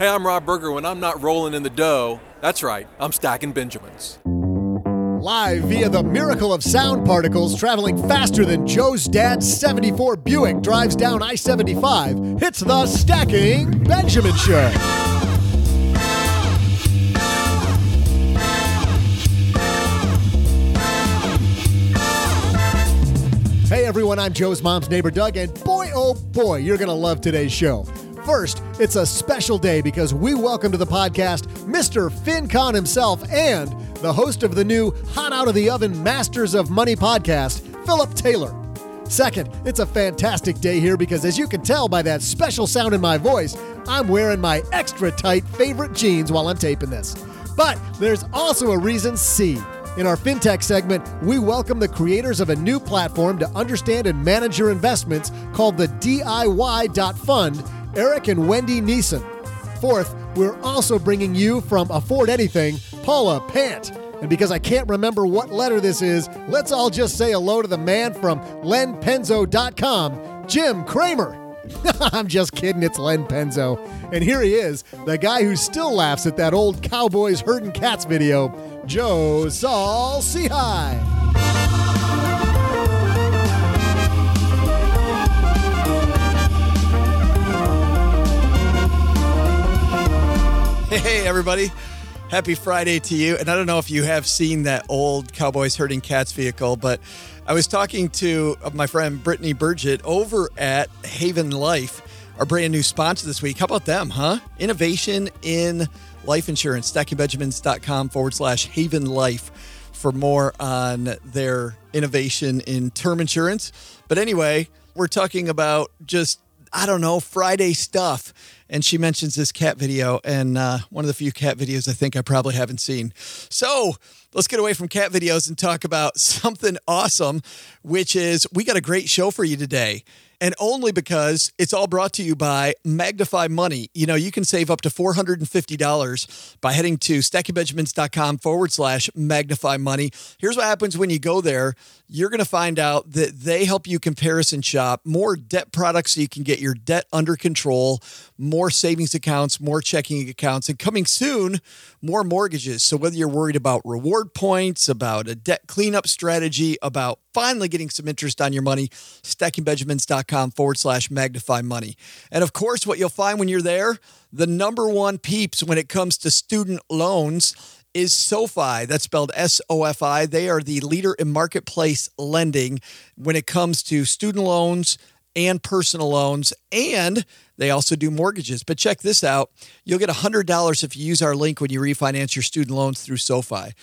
Hey, I'm Rob Berger. When I'm not rolling in the dough, that's right, I'm stacking Benjamins. Live via the miracle of sound particles traveling faster than Joe's dad's 74 Buick drives down I-75, it's the Stacking Benjamin Show. Hey everyone, I'm Joe's mom's neighbor Doug, and boy oh boy, you're going to love today's show. First, it's a special day because we welcome to the podcast Mr. FinCon himself and the host of the new Hot Out of the Oven Masters of Money podcast, Philip Taylor. Second, it's a fantastic day here because as you can tell by that special sound in my voice, I'm wearing my extra tight favorite jeans while I'm taping this. But there's also a reason C. In our FinTech segment, we welcome the creators of a new platform to understand and manage your investments called the DIY.fund, Eric and Wendy Neeson. Fourth, we're also bringing you from Afford Anything, Paula Pant. And because I can't remember what letter this is, let's all just say hello to the man from lenpenzo.com, Jim Cramer. I'm just kidding, it's Len Penzo. And here he is, the guy who still laughs at that old Cowboys Herding Cats video, Joe Saul-Sehy. Hey, everybody. Happy Friday to you. And I don't know if you have seen that old Cowboys Herding Cats vehicle, but I was talking to my friend Brittany Burgett over at Haven Life, our brand new sponsor this week. How about them, huh? Innovation in life insurance. StackingBenjamins.com/Haven Life for more on their innovation in term insurance. But anyway, we're talking about just, I don't know, Friday stuff. And she mentions this cat video, and one of the few cat videos I think I probably haven't seen. So let's get away from cat videos and talk about something awesome, which is we got a great show for you today. And only because it's all brought to you by Magnify Money. You know, you can save up to $450 by heading to StackingBenjamins.com/Magnify Money. Here's what happens when you go there. You're going to find out that they help you comparison shop more debt products so you can get your debt under control, more savings accounts, more checking accounts, and coming soon, more mortgages. So whether you're worried about reward points, about a debt cleanup strategy, about finally getting some interest on your money, StackingBenjamins.com/Magnify Money. And of course, what you'll find when you're there, the number one peeps when it comes to student loans is SoFi. That's spelled SOFI. They are the leader in marketplace lending when it comes to student loans and personal loans, and they also do mortgages. But check this out. You'll get $100 if you use our link when you refinance your student loans through SoFi.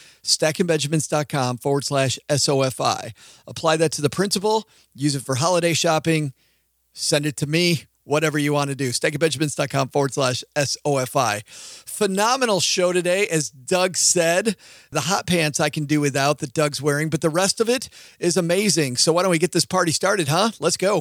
StackingBenjamins.com/SOFI. Apply that to the principal, use it for holiday shopping, send it to me, whatever you want to do. StackingBenjamins.com/SOFI. Phenomenal show today. As Doug said, the hot pants I can do without that Doug's wearing, but the rest of it is amazing. So why don't we get this party started, huh? Let's go.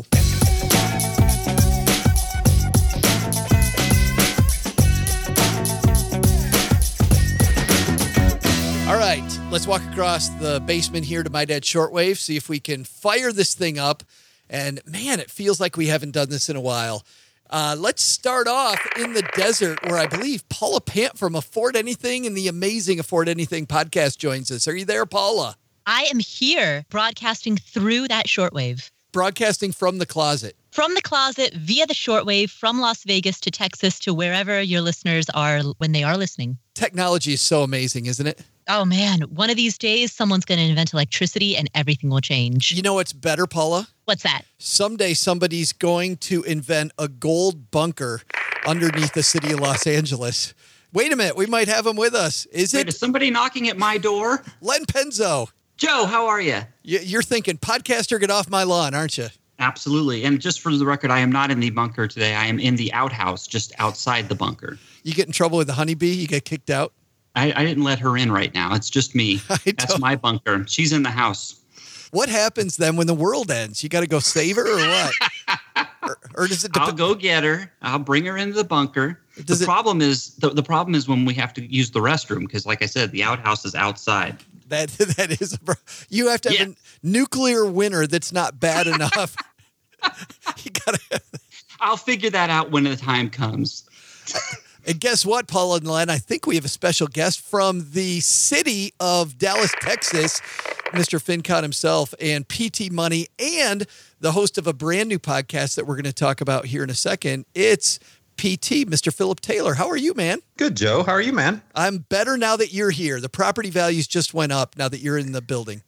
All right, let's walk across the basement here to my dad's shortwave, see if we can fire this thing up. And man, it feels like we haven't done this in a while. Let's start off in the desert where I believe Paula Pant from Afford Anything and the amazing Afford Anything podcast joins us. Are you there, Paula? I am here broadcasting through that shortwave. Broadcasting from the closet. From the closet via the shortwave from Las Vegas to Texas to wherever your listeners are when they are listening. Technology is so amazing, isn't it? Oh, man. One of these days, someone's going to invent electricity and everything will change. You know what's better, Paula? What's that? Someday somebody's going to invent a gold bunker underneath the city of Los Angeles. Wait a minute. We might have him with us. Is somebody knocking at my door? Len Penzo. Joe, how are you? You're thinking, podcaster, get off my lawn, aren't you? Absolutely. And just for the record, I am not in the bunker today. I am in the outhouse, just outside the bunker. You get in trouble with the honeybee? You get kicked out? I didn't let her in right now. It's just me. That's my bunker. She's in the house. What happens then when the world ends? You got to go save her or what? or does it? I'll go get her. I'll bring her into the bunker. The problem is when we have to use the restroom because, like I said, the outhouse is outside. That is. You have to have a nuclear winter that's not bad enough. You gotta. I'll figure that out when the time comes. And guess what, Paula and Len? I think we have a special guest from the city of Dallas, Texas, Mr. FinCon himself, and PT Money, and the host of a brand new podcast that we're going to talk about here in a second. It's PT, Mr. Philip Taylor. How are you, man? Good, Joe. How are you, man? I'm better now that you're here. The property values just went up now that you're in the building.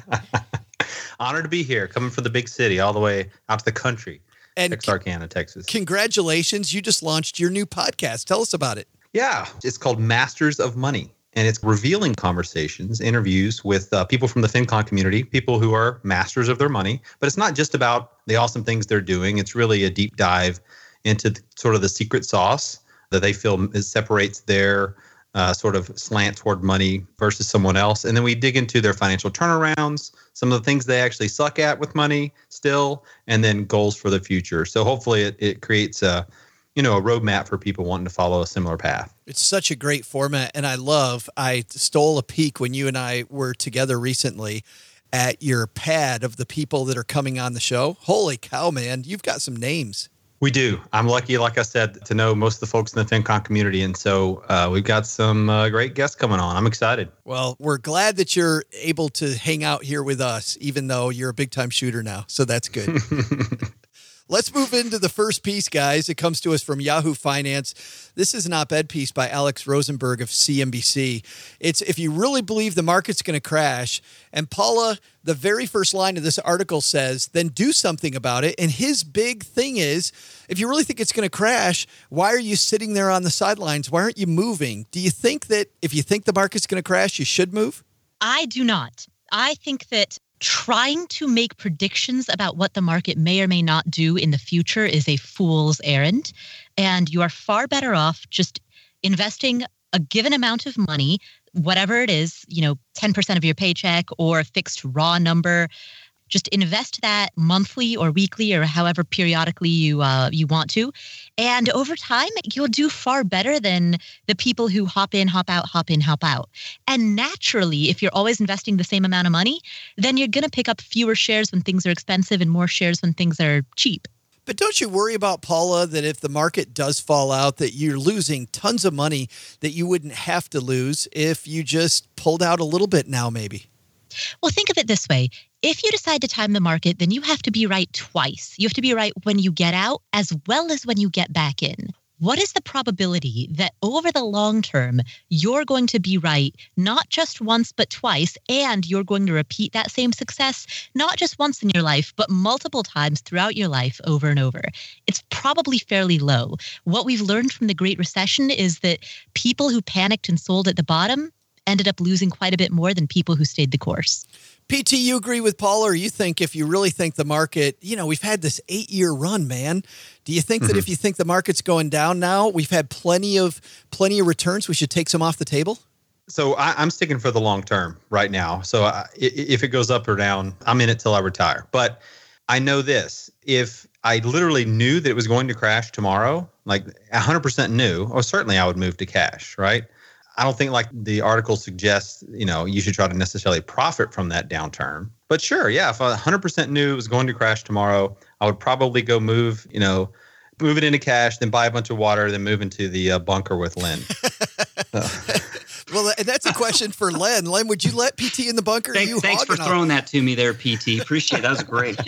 Honored to be here, coming from the big city all the way out to the country, and Texarkana, Texas. Congratulations. You just launched your new podcast. Tell us about it. Yeah, it's called Masters of Money, and it's revealing conversations, interviews with people from the FinCon community, people who are masters of their money. But it's not just about the awesome things they're doing. It's really a deep dive into sort of the secret sauce that they feel separates their sort of slant toward money versus someone else. And then we dig into their financial turnarounds, some of the things they actually suck at with money still, and then goals for the future. So hopefully it creates a roadmap for people wanting to follow a similar path. It's such a great format. And I stole a peek when you and I were together recently at your pad of the people that are coming on the show. Holy cow, man. You've got some names. We do. I'm lucky, like I said, to know most of the folks in the FinCon community. And so we've got some great guests coming on. I'm excited. Well, we're glad that you're able to hang out here with us, even though you're a big-time shooter now. So that's good. Let's move into the first piece, guys. It comes to us from Yahoo Finance. This is an op-ed piece by Alex Rosenberg of CNBC. It's if you really believe the market's going to crash. And Paula, the very first line of this article says, then do something about it. And his big thing is, if you really think it's going to crash, why are you sitting there on the sidelines? Why aren't you moving? Do you think that if you think the market's going to crash, you should move? I do not. I think that trying to make predictions about what the market may or may not do in the future is a fool's errand. And you are far better off just investing a given amount of money, whatever it is, 10% of your paycheck or a fixed raw number. Just invest that monthly or weekly or however periodically you want to. And over time, you'll do far better than the people who hop in, hop out, hop in, hop out. And naturally, if you're always investing the same amount of money, then you're going to pick up fewer shares when things are expensive and more shares when things are cheap. But don't you worry about, Paula, that if the market does fall out, that you're losing tons of money that you wouldn't have to lose if you just pulled out a little bit now, maybe? Well, think of it this way. If you decide to time the market, then you have to be right twice. You have to be right when you get out as well as when you get back in. What is the probability that over the long term, you're going to be right, not just once, but twice, and you're going to repeat that same success, not just once in your life, but multiple times throughout your life over and over? It's probably fairly low. What we've learned from the Great Recession is that people who panicked and sold at the bottom ended up losing quite a bit more than people who stayed the course. PT, you agree with Paul, or you think if you really think the market, we've had this 8-year run, man. Do you think that if you think the market's going down now, we've had plenty of returns, we should take some off the table? So I'm sticking for the long term right now. So if it goes up or down, I'm in it till I retire. But I know this, if I literally knew that it was going to crash tomorrow, like 100% knew, certainly I would move to cash, right? I don't think like the article suggests, you should try to necessarily profit from that downturn. But sure, yeah, if I 100% knew it was going to crash tomorrow, I would probably go move it into cash, then buy a bunch of water, then move into the bunker with Len. Well, and that's a question for Len. Len, would you let PT in the bunker? Thanks for throwing that to me there, PT. Appreciate it. That was great.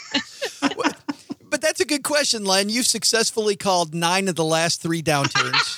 But that's a good question, Len. You've successfully called 9 of the last 3 downturns.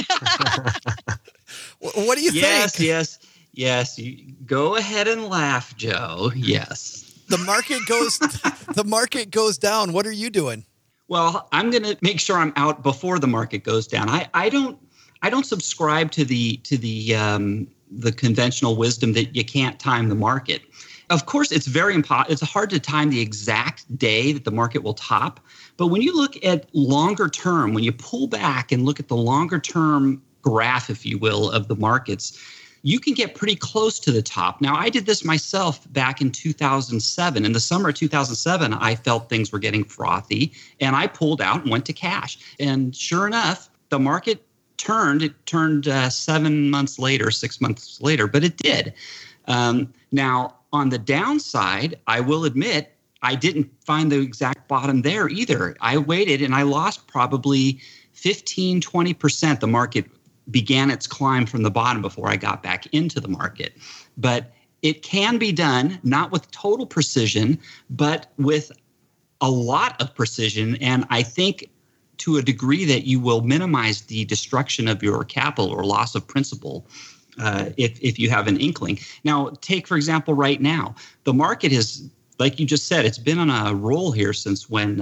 What do you think? Yes. You go ahead and laugh, Joe. Yes. The market goes down. What are you doing? Well, I'm going to make sure I'm out before the market goes down. I don't subscribe to the conventional wisdom that you can't time the market. Of course, it's it's hard to time the exact day that the market will top. But when you look at longer term, when you pull back and look at the longer term graph, if you will, of the markets, you can get pretty close to the top. Now, I did this myself back in 2007. In the summer of 2007, I felt things were getting frothy, and I pulled out and went to cash. And sure enough, the market turned. It turned 7 months later, 6 months later, but it did. Now, on the downside, I will admit, I didn't find the exact bottom there either. I waited, and I lost probably 15, 20%, the market began its climb from the bottom before I got back into the market. But it can be done, not with total precision, but with a lot of precision. And I think to a degree that you will minimize the destruction of your capital or loss of principal if you have an inkling. Now, take, for example, right now, the market is, like you just said, it's been on a roll here since when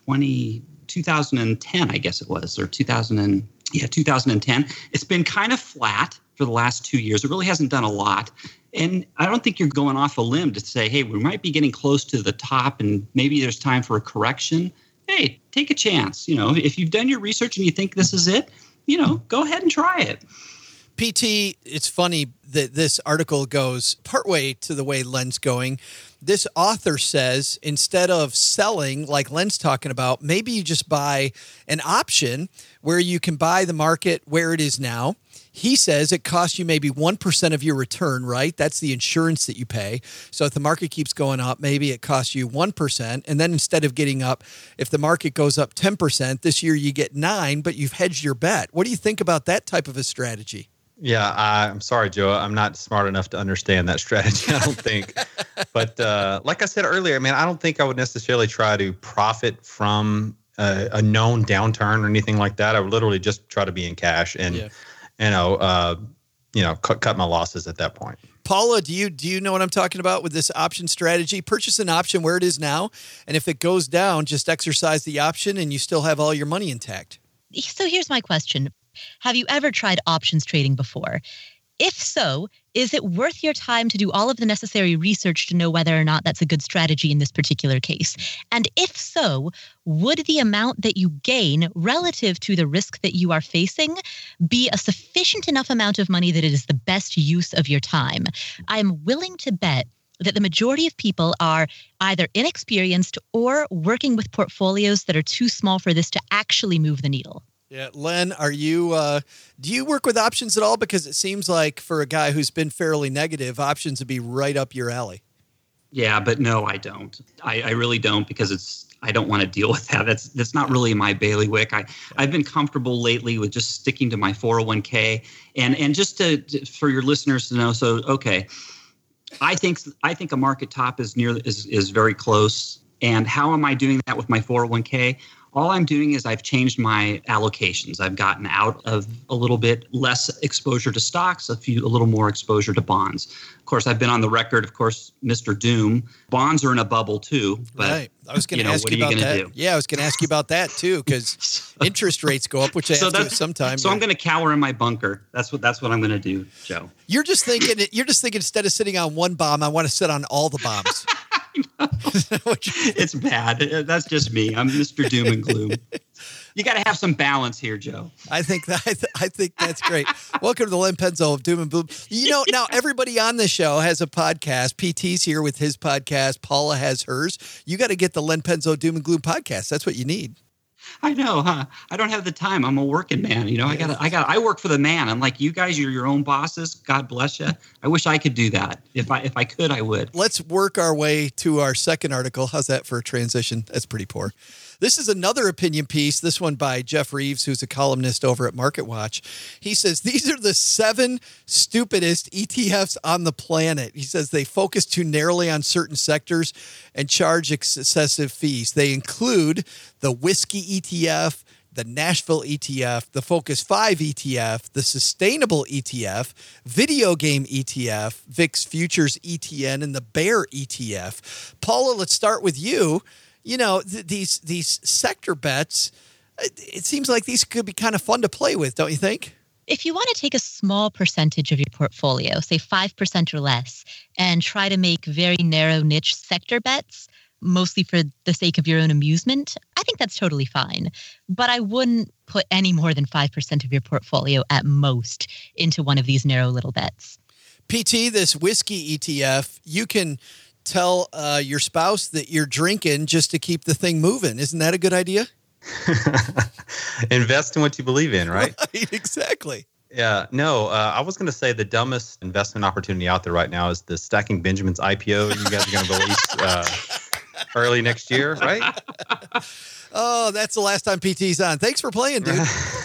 2010, I guess it was, or 2010. It's been kind of flat for the last 2 years. It really hasn't done a lot. And I don't think you're going off a limb to say, hey, we might be getting close to the top and maybe there's time for a correction. Hey, take a chance. If you've done your research and you think this is it, go ahead and try it. PT, it's funny that this article goes partway to the way Len's going. This author says instead of selling, like Len's talking about, maybe you just buy an option where you can buy the market where it is now. He says it costs you maybe 1% of your return, right? That's the insurance that you pay. So if the market keeps going up, maybe it costs you 1%. And then instead of getting up, if the market goes up 10%, this year you get 9%, but you've hedged your bet. What do you think about that type of a strategy? Yeah, I'm sorry, Joe. I'm not smart enough to understand that strategy, I don't think. But like I said earlier, I don't think I would necessarily try to profit from a known downturn or anything like that. I would literally just try to be in cash and, cut my losses at that point. Paula, do you know what I'm talking about with this option strategy? Purchase an option where it is now, and if it goes down, just exercise the option and you still have all your money intact. So here's my question. Have you ever tried options trading before? If so, is it worth your time to do all of the necessary research to know whether or not that's a good strategy in this particular case? And if so, would the amount that you gain relative to the risk that you are facing be a sufficient enough amount of money that it is the best use of your time? I'm willing to bet that the majority of people are either inexperienced or working with portfolios that are too small for this to actually move the needle. Yeah, Len, do you work with options at all? Because it seems like for a guy who's been fairly negative, options would be right up your alley. Yeah, but no, I don't. I really don't, because I don't want to deal with that. That's not really my bailiwick. I've been comfortable lately with just sticking to my 401k, and just for your listeners to know. So, okay, I think a market top is very close. And how am I doing that with my 401k? All I'm doing is I've changed my allocations. I've gotten out of a little bit less exposure to stocks, a little more exposure to bonds. Of course, I've been on the record, Mr. Doom. Bonds are in a bubble too. But, right. I was going to ask you about that. Do? Yeah, I was going to ask you about that too, because interest rates go up, which I have to sometimes. So I'm going to cower in my bunker. That's what I'm going to do, Joe. You're just thinking instead of sitting on one bomb, I want to sit on all the bombs. It's bad. That's just me. I'm Mr. Doom and Gloom. You got to have some balance here, Joe. I think that's great. Welcome to the Len Penzo of Doom and Gloom. Now everybody on this show has a podcast. PT's here with his podcast. Paula has hers. You got to get the Len Penzo Doom and Gloom podcast. That's what you need. I know, huh? I don't have the time. I'm a working man. I work for the man. I'm like, you guys, you're your own bosses. God bless you. I wish I could do that. If I could, I would. Let's work our way to our second article. How's that for a transition? That's pretty poor. This is another opinion piece, this one by Jeff Reeves, who's a columnist over at MarketWatch. He says, these are the 7 stupidest ETFs on the planet. He says they focus too narrowly on certain sectors and charge excessive fees. They include the whiskey ETF, the Nashville ETF, the Focus 5 ETF, the Sustainable ETF, Video Game ETF, VIX Futures ETN, and the Bear ETF. Paula, let's start with you. These sector bets, it seems like these could be kind of fun to play with, don't you think? If you want to take a small percentage of your portfolio, say 5% or less, and try to make very narrow niche sector bets, mostly for the sake of your own amusement, I think that's totally fine. But I wouldn't put any more than 5% of your portfolio at most into one of these narrow little bets. PT, this whiskey ETF, you can tell your spouse that you're drinking just to keep the thing moving. Isn't that a good idea? Invest in what you believe in, right? Right, exactly. Yeah, no, I was going to say the dumbest investment opportunity out there right now is the Stacking Benjamins IPO you guys are going to release early next year, right? Oh, that's the last time PT's on. Thanks for playing, dude.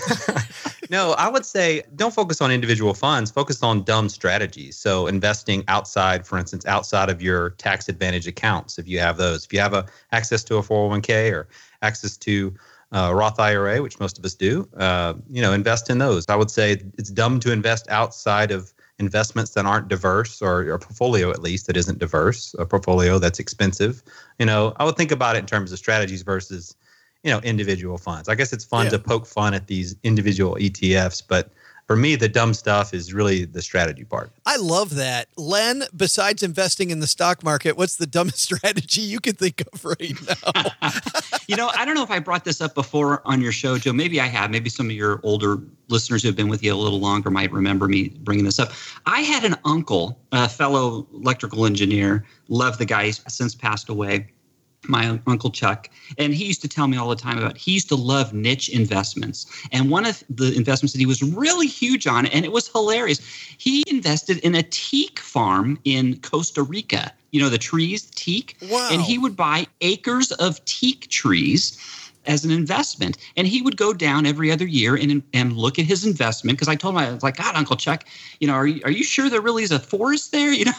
No, I would say don't focus on individual funds. Focus on dumb strategies. So investing outside, for instance, outside of your tax advantage accounts, if you have those. If you have access to a 401k or access to Roth IRA, which most of us do, invest in those. I would say it's dumb to invest outside of investments that aren't diverse, or a portfolio at least that isn't diverse, a portfolio that's expensive. I would think about it in terms of strategies versus individual funds. I guess it's fun to poke fun at these individual ETFs, but for me, the dumb stuff is really the strategy part. I love that. Len, besides investing in the stock market, what's the dumbest strategy you can think of right now? I don't know if I brought this up before on your show, Joe. Maybe I have. Maybe some of your older listeners who have been with you a little longer might remember me bringing this up. I had an uncle, a fellow electrical engineer, loved the guy, he's since passed away, my Uncle Chuck, and he used to tell me all the time he used to love niche investments. And one of the investments that he was really huge on, and it was hilarious, he invested in a teak farm in Costa Rica. The trees, teak. Wow. And he would buy acres of teak trees as an investment. And he would go down every other year and look at his investment. Because I told him, I was like, God, Uncle Chuck, are you sure there really is a forest there? You're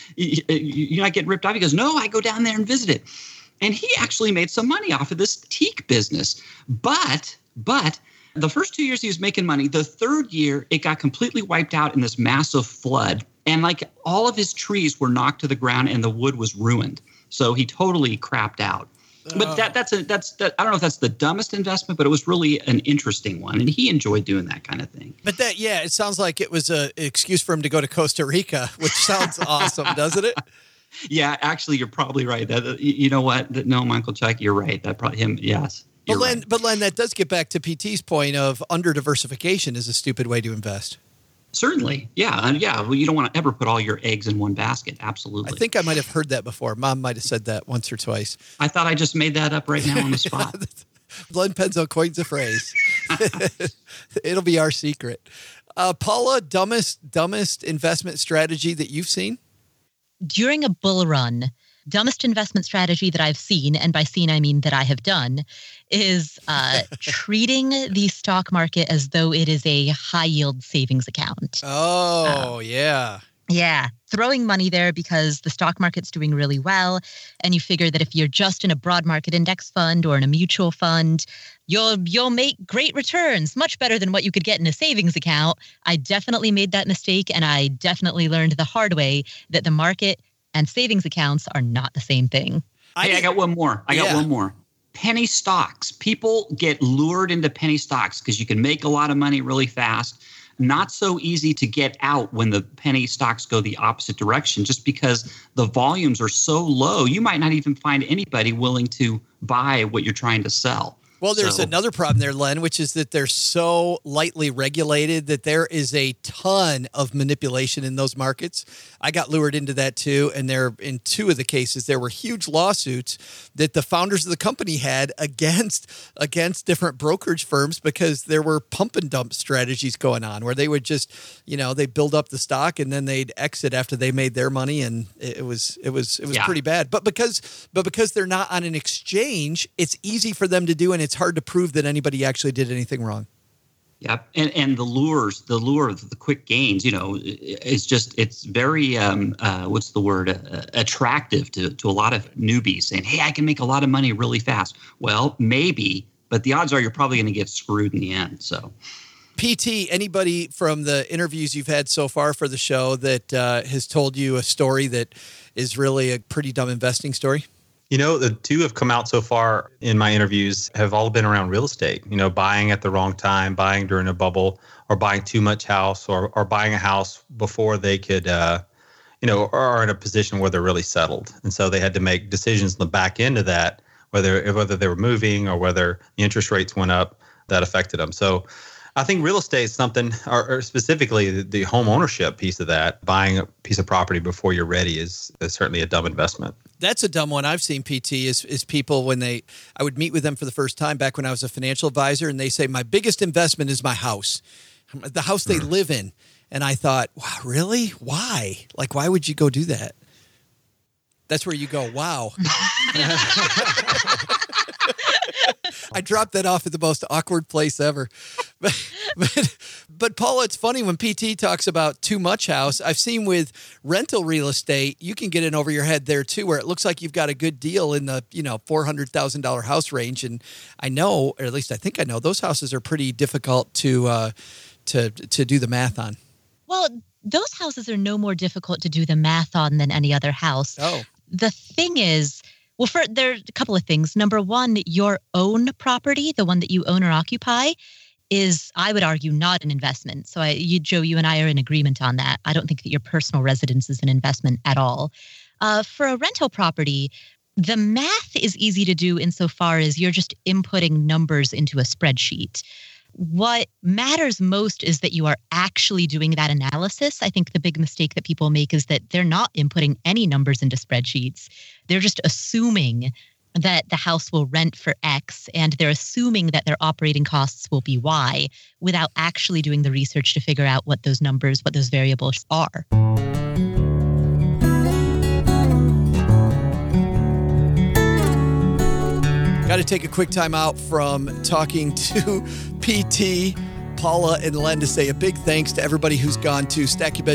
not getting ripped off. He goes, no, I go down there and visit it. And he actually made some money off of this teak business. But the first 2 years he was making money. The third year, it got completely wiped out in this massive flood. And all of his trees were knocked to the ground and the wood was ruined. So he totally crapped out. But that's I don't know if that's the dumbest investment, but it was really an interesting one. And he enjoyed doing that kind of thing. But it sounds like it was an excuse for him to go to Costa Rica, which sounds awesome, doesn't it? Yeah, actually, you're probably right. You know what? No, Uncle Chuck, you're right. That probably him. Yes. But Len, that does get back to PT's point of under diversification is a stupid way to invest. Certainly. Yeah. Well, you don't want to ever put all your eggs in one basket. Absolutely. I think I might have heard that before. Mom might have said that once or twice. I thought I just made that up right now on the spot. Len Penzo coins a phrase. It'll be our secret. Paula, dumbest investment strategy that you've seen? During a bull run, dumbest investment strategy that I've seen, and by seen I mean that I have done, is treating the stock market as though it is a high-yield savings account. Oh, yeah. Yeah. Throwing money there because the stock market's doing really well, and you figure that if you're just in a broad market index fund or in a mutual fund, you'll make great returns, much better than what you could get in a savings account. I definitely made that mistake, and I definitely learned the hard way that the market and savings accounts are not the same thing. I got one more. I got one more. Penny stocks. People get lured into penny stocks because you can make a lot of money really fast. Not so easy to get out when the penny stocks go the opposite direction, just because the volumes are so low. You might not even find anybody willing to buy what you're trying to sell. Well, there's another problem there, Len, which is that they're so lightly regulated that there is a ton of manipulation in those markets. I got lured into that too. And in two of the cases, there were huge lawsuits that the founders of the company had against different brokerage firms because there were pump and dump strategies going on where they would just, they build up the stock and then they'd exit after they made their money. And it was pretty bad. But because they're not on an exchange, it's easy for them to do, and it's hard to prove that anybody actually did anything wrong. Yeah, and the lure of the quick gains, it's very attractive to a lot of newbies saying, hey, I can make a lot of money really fast. Well, maybe, but the odds are you're probably going to get screwed in the end. So, PT, anybody from the interviews you've had so far for the show that has told you a story that is really a pretty dumb investing story? The two have come out so far in my interviews have all been around real estate, buying at the wrong time, buying during a bubble, or buying too much house, or buying a house before they could, are in a position where they're really settled. And so they had to make decisions on the back end of that, whether they were moving or whether the interest rates went up, that affected them. So I think real estate is something, or specifically the home ownership piece of that, buying a piece of property before you're ready is certainly a dumb investment. That's a dumb one I've seen, PT, is people when I would meet with them for the first time back when I was a financial advisor, and they say, my biggest investment is my house, the house they live in. And I thought, wow, really? Why? Why would you go do that? That's where you go, wow. I dropped that off at the most awkward place ever. But Paula, it's funny when PT talks about too much house. I've seen with rental real estate, you can get in over your head there too, where it looks like you've got a good deal in the $400,000 house range. And I know, or at least I think I know, those houses are pretty difficult to do the math on. Well, those houses are no more difficult to do the math on than any other house. Oh. The thing is, there are a couple of things. Number one, your own property, the one that you own or occupy, is, I would argue, not an investment. So Joe, you and I are in agreement on that. I don't think that your personal residence is an investment at all. For a rental property, the math is easy to do insofar as you're just inputting numbers into a spreadsheet. What matters most is that you are actually doing that analysis. I think the big mistake that people make is that they're not inputting any numbers into spreadsheets. They're just assuming that the house will rent for X, and they're assuming that their operating costs will be Y without actually doing the research to figure out what those numbers, what those variables are. Got to take a quick time out from talking to PT, Paula, and Len to say a big thanks to everybody who's gone to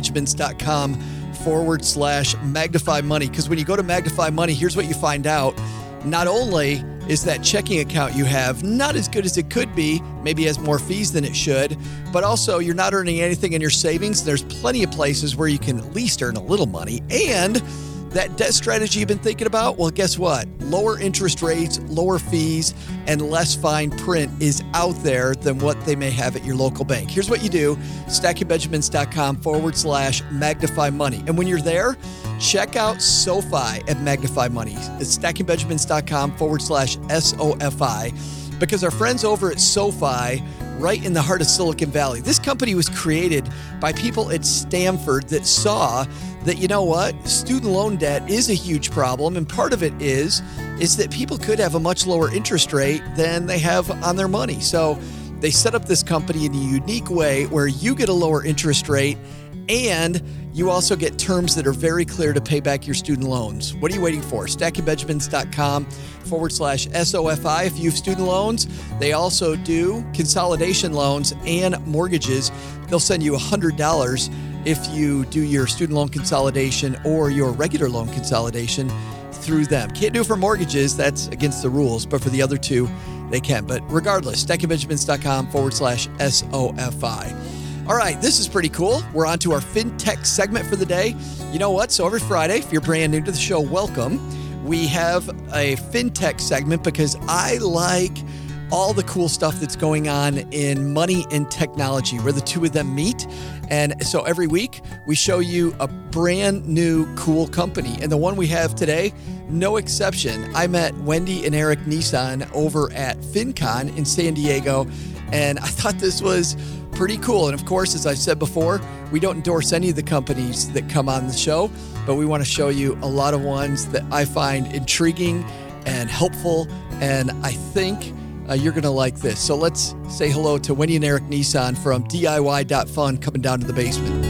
StackyBenjamins.com/magnify money. Because when you go to Magnify Money, here's what you find out. Not only is that checking account you have not as good as it could be, maybe has more fees than it should, but also you're not earning anything in your savings. There's plenty of places where you can at least earn a little money. And that debt strategy you've been thinking about, well, guess what? Lower interest rates, lower fees, and less fine print is out there than what they may have at your local bank. Here's what you do, StackyBenjamins.com/magnify money. And when you're there, check out SoFi at Magnify Money. It's StackyBenjamins.com/SOFI, because our friends over at SoFi, right in the heart of Silicon Valley, this company was created by people at Stanford that saw that, you know what, student loan debt is a huge problem. And part of it is that people could have a much lower interest rate than they have on their money. So they set up this company in a unique way where you get a lower interest rate and you also get terms that are very clear to pay back your student loans. What are you waiting for? StackyBenjamins.com/SOFI. If you have student loans, they also do consolidation loans and mortgages. They'll send you $100 if you do your student loan consolidation or your regular loan consolidation through them. Can't do it for mortgages. That's against the rules. But for the other two, they can. But regardless, StackyBenjamins.com/SOFI. All right, this is pretty cool. We're on to our FinTech segment for the day. You know what? So every Friday, if you're brand new to the show, welcome. We have a FinTech segment because I like all the cool stuff that's going on in money and technology, where the two of them meet. And so every week, we show you a brand new cool company. And the one we have today, no exception. I met Wendy and Eric Nissan over at FinCon in San Diego, and I thought this was pretty cool. And of course, as I said before, we don't endorse any of the companies that come on the show, but we want to show you a lot of ones that I find intriguing and helpful. And I think you're going to like this. So let's say hello to Wendy and Eric Nissan from DIY.fun coming down to the basement.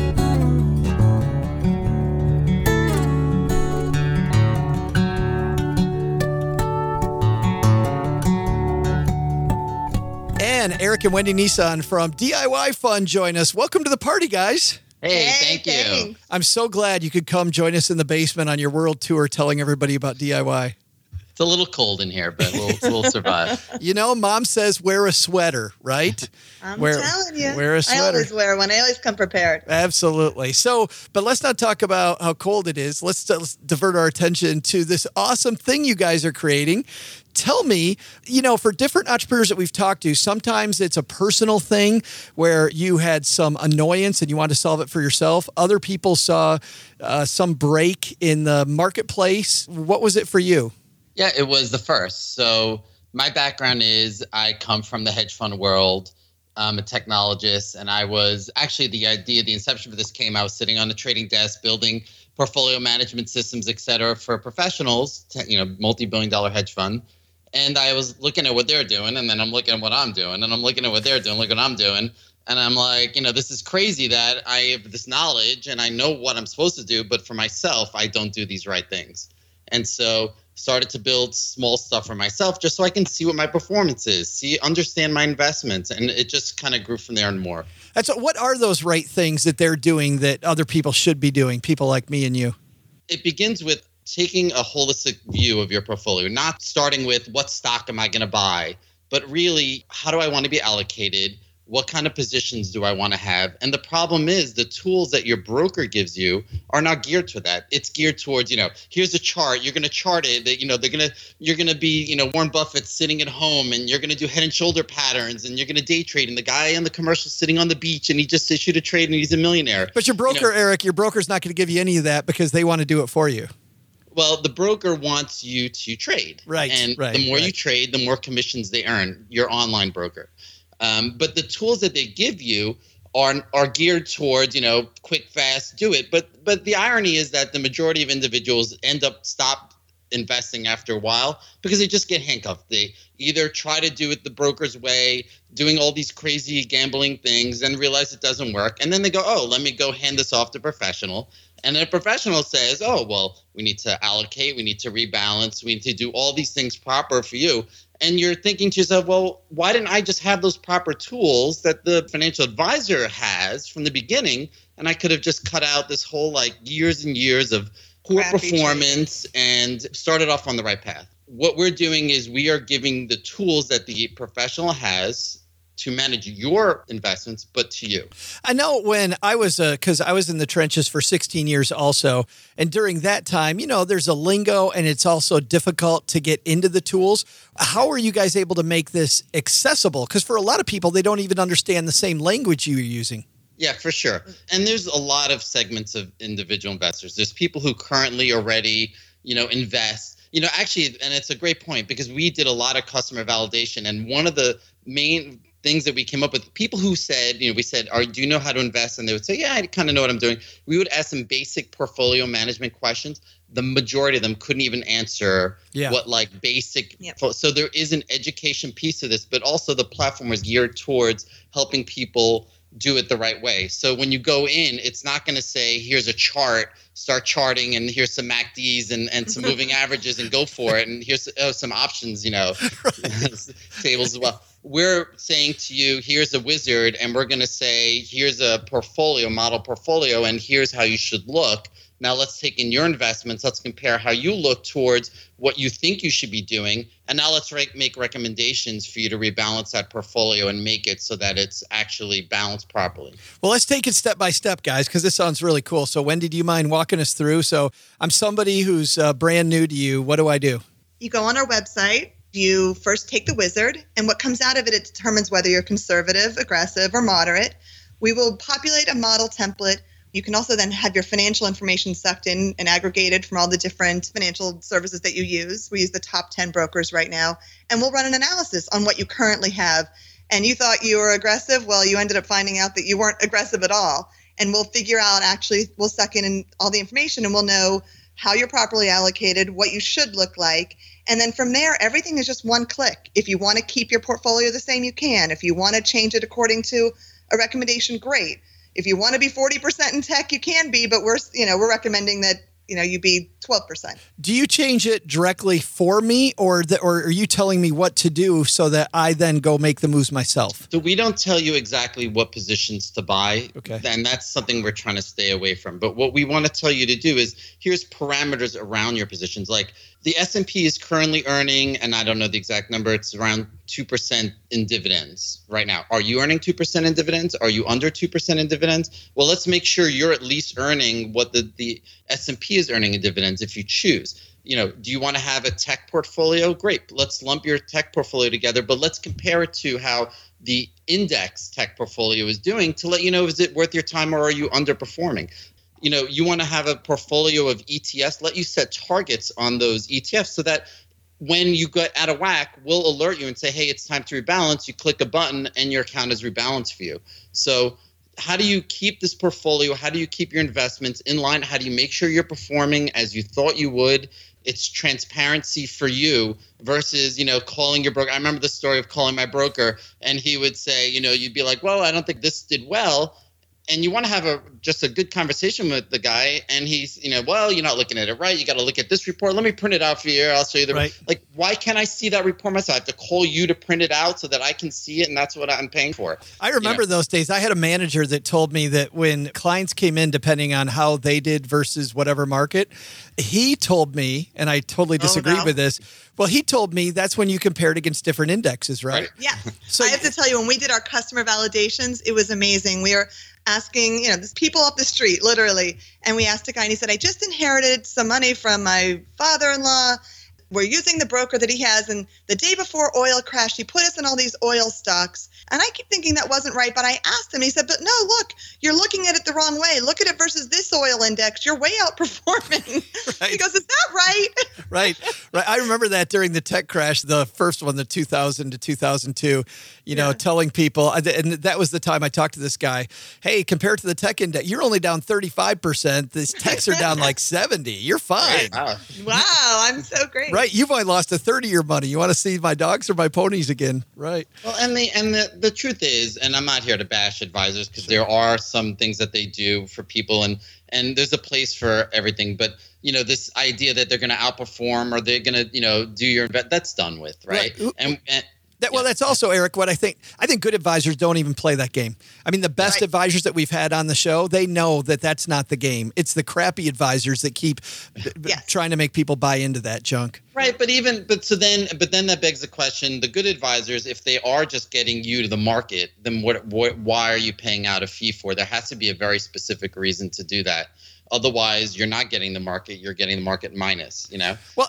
And Eric and Wendy Nissan from DIY Fun join us. Welcome to the party, guys. Hey, thank you. Thanks. I'm so glad you could come join us in the basement on your world tour telling everybody about DIY. It's a little cold in here, but we'll survive. You know, Mom says wear a sweater, right? I'm telling you. Wear a sweater. I always wear one. I always come prepared. Absolutely. So, but let's not talk about how cold it is. Let's divert our attention to this awesome thing you guys are creating. Tell me, you know, for different entrepreneurs that we've talked to, sometimes it's a personal thing where you had some annoyance and you want to solve it for yourself. Other people saw some break in the marketplace. What was it for you? Yeah, it was the first. So my background is I come from the hedge fund world. I'm a technologist, and I was actually the inception for this came, I was sitting on the trading desk building portfolio management systems, et cetera, for professionals, multi-billion-dollar hedge fund. And I was looking at what they're doing, and then I'm looking at what I'm doing, and I'm looking at what they're doing, look what I'm doing. And I'm like, this is crazy that I have this knowledge and I know what I'm supposed to do, but for myself, I don't do these right things. And so started to build small stuff for myself just so I can see what my performance is, understand my investments. And it just kind of grew from there and more. And so what are those right things that they're doing that other people should be doing, people like me and you? It begins with taking a holistic view of your portfolio, not starting with what stock am I going to buy, but really, how do I want to be allocated? What kind of positions do I want to have? And the problem is the tools that your broker gives you are not geared to that. It's geared towards, here's a chart. You're going to chart it. That, you're going to be, Warren Buffett sitting at home, and you're going to do head and shoulder patterns, and you're going to day trade. And the guy in the commercial sitting on the beach, and he just issued a trade, and he's a millionaire. But your broker, Eric, your broker's not going to give you any of that because they want to do it for you. Well, the broker wants you to trade. Right. And the more you trade, the more commissions they earn, your online broker. But the tools that they give you are geared towards, quick, fast, do it. But the irony is that the majority of individuals stop investing after a while because they just get handcuffed. They either try to do it the broker's way, doing all these crazy gambling things, and realize it doesn't work. And then they go, oh, let me go hand this off to a professional. And then a professional says, oh, well, we need to allocate, we need to rebalance, we need to do all these things proper for you. And you're thinking to yourself, well, why didn't I just have those proper tools that the financial advisor has from the beginning? And I could have just cut out this whole years and years of poor performance and started off on the right path. What we're doing is we are giving the tools that the professional has to manage your investments, but to you. I know when I was, because I was in the trenches for 16 years also, and during that time, there's a lingo and it's also difficult to get into the tools. How are you guys able to make this accessible? Because for a lot of people, they don't even understand the same language you're using. Yeah, for sure. And there's a lot of segments of individual investors. There's people who currently already, invest. Actually, and it's a great point because we did a lot of customer validation, and one of the main things that we came up with, people who said, we said, do you know how to invest? And they would say, yeah, I kind of know what I'm doing. We would ask them basic portfolio management questions. The majority of them couldn't even answer what basic. Yep. So there is an education piece of this, but also the platform is geared towards helping people do it the right way. So when you go in, it's not going to say, here's a chart, start charting, and here's some MACDs and some moving averages and go for it. And here's some options, tables as well. We're saying to you, here's a wizard, and we're going to say, here's a model portfolio, and here's how you should look. Now let's take in your investments. Let's compare how you look towards what you think you should be doing. And now let's make recommendations for you to rebalance that portfolio and make it so that it's actually balanced properly. Well, let's take it step by step, guys, because this sounds really cool. So Wendy, do you mind walking us through? So I'm somebody who's brand new to you. What do I do? You go on our website. You first take the wizard, and what comes out of it determines whether you're conservative, aggressive, or moderate. We will populate a model template. You can also then have your financial information sucked in and aggregated from all the different financial services that you use. We use the top 10 brokers right now, and we'll run an analysis on what you currently have. And you thought you were aggressive. Well, you ended up finding out that you weren't aggressive at all. And we'll figure out, we'll suck in all the information, and we'll know how you're properly allocated, what you should look like. And then from there, everything is just one click. If you want to keep your portfolio the same, you can. If you want to change it according to a recommendation, great. If you want to be 40% in tech, you can be, but we're recommending that you be 12%. Do you change it directly for me, or are you telling me what to do so that I then go make the moves myself? So we don't tell you exactly what positions to buy. Okay. And that's something we're trying to stay away from. But what we want to tell you to do is here's parameters around your positions. Like the S&P is currently earning, and I don't know the exact number, it's around 2% in dividends right now. Are you earning 2% in dividends? Are you under 2% in dividends? Well, let's make sure you're at least earning what the S&P is earning in dividends if you choose. Do you want to have a tech portfolio? Great. Let's lump your tech portfolio together, but let's compare it to how the index tech portfolio is doing to let you know, is it worth your time or are you underperforming? You want to have a portfolio of ETFs, let you set targets on those ETFs so that when you get out of whack, we'll alert you and say, hey, it's time to rebalance. You click a button and your account is rebalanced for you. So how do you keep this portfolio? How do you keep your investments in line? How do you make sure you're performing as you thought you would? It's transparency for you versus, calling your broker. I remember the story of calling my broker and he would say, you'd be like, well, I don't think this did well. and you want to have just a good conversation with the guy, and he's, well, you're not looking at it right. You got to look at this report. Let me print it out for you. I'll show you like, why can't I see that report myself? I have to call you to print it out so that I can see it, and that's what I'm paying for. I remember those days. I had a manager that told me that when clients came in, depending on how they did versus whatever market, he told me, and I totally disagreed with this. Well, he told me that's when you compared against different indexes, right? Yeah. So I have to tell you, when we did our customer validations, it was amazing. We were asking, people off the street, literally, and we asked a guy, and he said, I just inherited some money from my father-in-law. We're using the broker that he has, and the day before oil crashed, he put us in all these oil stocks. And I keep thinking that wasn't right, but I asked him, he said, but no, look, you're looking at it the wrong way. Look at it versus this oil index. You're way outperforming. Right. He goes, is that right? Right. I remember that during the tech crash, the first one, the 2000 to 2002, telling people, and that was the time I talked to this guy, hey, compared to the tech index, you're only down 35%. These techs are down like 70. You're fine. Wow, I'm so great. Right. You've only lost a third of your money. You want to see my dogs or my ponies again? Right. Well, and the truth is, and I'm not here to bash advisors because there are some things that they do for people, and there's a place for everything. But this idea that they're going to outperform or they're going to do your that's done with, right? And that's also, Eric, what I think good advisors don't even play that game. I mean, the best advisors that we've had on the show, they know that that's not the game. It's the crappy advisors that keep trying to make people buy into that junk. Right, but then that begs the question: the good advisors, if they are just getting you to the market, then why are you paying out a fee for? There has to be a very specific reason to do that. Otherwise, you're not getting the market; you're getting the market minus. Well,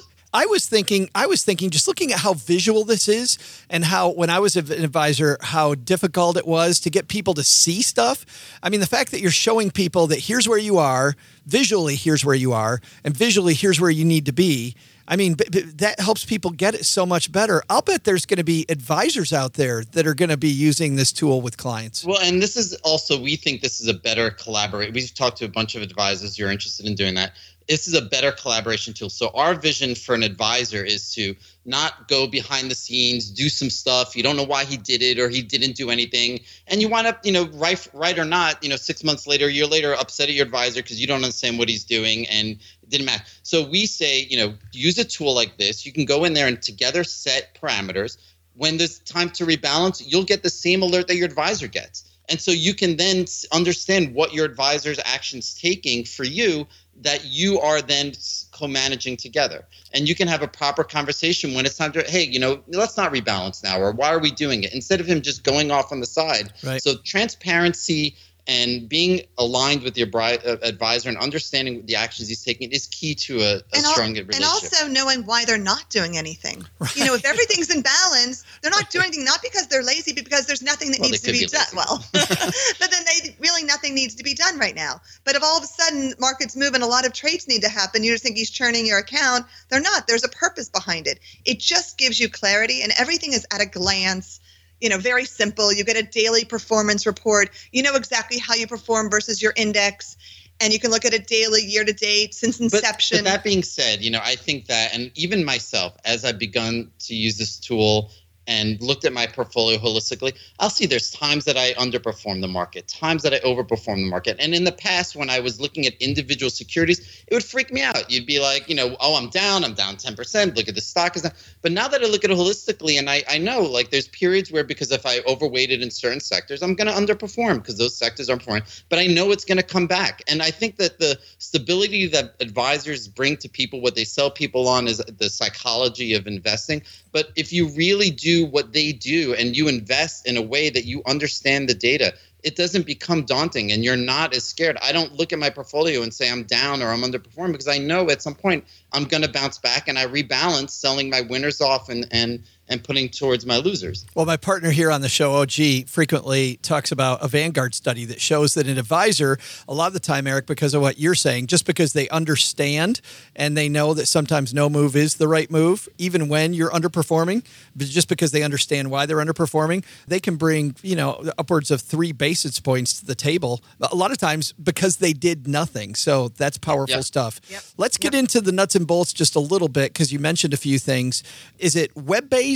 I was thinking, just looking at how visual this is and how, when I was an advisor, how difficult it was to get people to see stuff. I mean, the fact that you're showing people that here's where you are, visually here's where you are, and visually here's where you need to be. I mean, that helps people get it so much better. I'll bet there's going to be advisors out there that are going to be using this tool with clients. Well, and this is also, we think this is a better collaboration. We've talked to a bunch of advisors who are interested in doing that. This is a better collaboration tool. So our vision for an advisor is to not go behind the scenes, do some stuff. You don't know why he did it or he didn't do anything. And you wind up, right or not, 6 months later, a year later, upset at your advisor because you don't understand what he's doing and it didn't matter. So we say, use a tool like this. You can go in there and together set parameters. When there's time to rebalance, you'll get the same alert that your advisor gets. And so you can then understand what your advisor's action's taking for you that you are then co-managing together. And you can have a proper conversation when it's time to, hey, let's not rebalance now, or why are we doing it? Instead of him just going off on the side. Right. So transparency and being aligned with your advisor and understanding the actions he's taking is key to a strong relationship. And also knowing why they're not doing anything. Right. If everything's in balance, they're not doing anything, not because they're lazy, but because there's nothing that needs to be done. Well, but then nothing needs to be done right now. But if all of a sudden markets move and a lot of trades need to happen, you just think he's churning your account. They're not. There's a purpose behind it. It just gives you clarity, and everything is at a glance. Very simple. You get a daily performance report. You know exactly how you perform versus your index. And you can look at it daily, year to date, since inception. But that being said, I think that, and even myself, as I've begun to use this tool and looked at my portfolio holistically, I'll see there's times that I underperform the market, times that I overperform the market. And in the past, when I was looking at individual securities, it would freak me out. You'd be like, I'm down 10%. Look at the stock is down. But now that I look at it holistically, and I know like there's periods where, because if I overweighted in certain sectors, I'm going to underperform because those sectors are performing. But I know it's going to come back. And I think that the stability that advisors bring to people, what they sell people on, is the psychology of investing. But if you really do what they do and you invest in a way that you understand the data, it doesn't become daunting and you're not as scared. I don't look at my portfolio and say I'm down or I'm underperforming because I know at some point I'm going to bounce back and I rebalance, selling my winners off and putting towards my losers. Well, my partner here on the show, OG, frequently talks about a Vanguard study that shows that an advisor, a lot of the time, Eric, because of what you're saying, just because they understand and they know that sometimes no move is the right move, even when you're underperforming, but just because they understand why they're underperforming, they can bring, upwards of 3 basis points to the table, a lot of times because they did nothing. So that's powerful stuff. Yep. Let's get into the nuts and bolts just a little bit because you mentioned a few things. Is it web-based?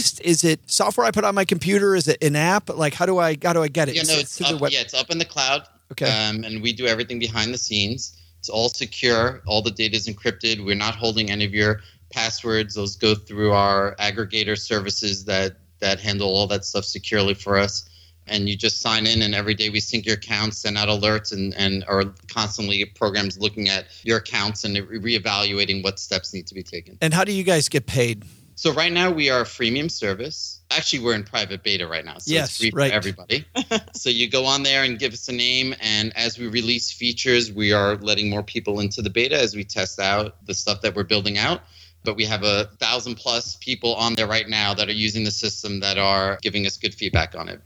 based? Is it software I put on my computer? Is it an app? Like, how do I get it? Yeah, no, it's up. Yeah, it's up in the cloud. Okay. And we do everything behind the scenes. It's all secure. All the data is encrypted. We're not holding any of your passwords. Those go through our aggregator services that handle all that stuff securely for us. And you just sign in, and every day we sync your accounts, send out alerts, and are constantly programs looking at your accounts and reevaluating what steps need to be taken. And how do you guys get paid? So right now we are a freemium service. Actually, we're in private beta right now, so it's free for everybody. So you go on there and give us a name, and as we release features, we are letting more people into the beta as we test out the stuff that we're building out. But we have 1,000+ people on there right now that are using the system that are giving us good feedback on it.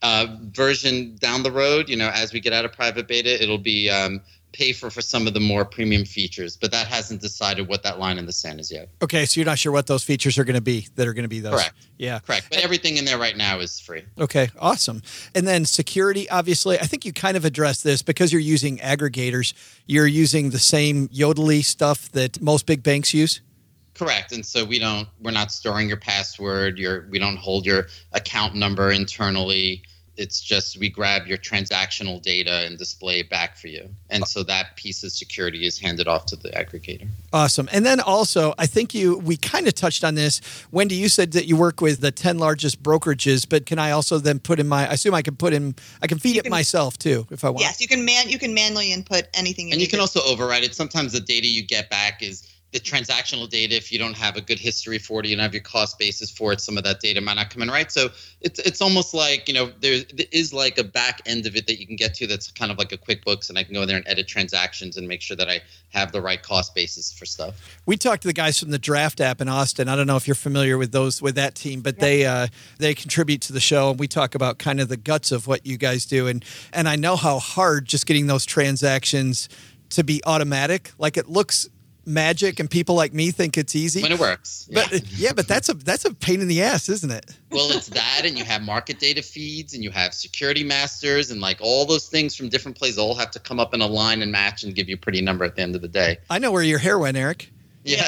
Version down the road, as we get out of private beta, it'll be pay for some of the more premium features, but that hasn't decided what that line in the sand is yet. Okay, so you're not sure what those features are going to be that are going to be those. Correct. Yeah. Correct. But everything in there right now is free. Okay, awesome. And then security, obviously, I think you kind of addressed this because you're using aggregators. You're using the same Yodlee stuff that most big banks use? Correct. And so we're not storing your password. We don't hold your account number internally. It's just we grab your transactional data and display it back for you. And so that piece of security is handed off to the aggregator. Awesome. And then also, I think we kind of touched on this. Wendy, you said that you work with the 10 largest brokerages, but can I also then I assume I can feed it myself too if I want. Yes, you can manually input anything you can also override it. Sometimes the data you get back is the transactional data. If you don't have a good history for it, you don't have your cost basis for it, some of that data might not come in right. So it's almost like, there is like a back end of it that you can get to that's kind of like a QuickBooks, and I can go in there and edit transactions and make sure that I have the right cost basis for stuff. We talked to the guys from the Draft app in Austin. I don't know if you're familiar with that team, but they contribute to the show, and we talk about kind of the guts of what you guys do. And I know how hard just getting those transactions to be automatic, like it looks magic, and people like me think it's easy when it works. But that's a pain in the ass, isn't it? Well, it's that, and you have market data feeds, and you have security masters, and like all those things from different places all have to come up in a line and match and give you a pretty number at the end of the day. I know where your hair went, Eric. Yeah.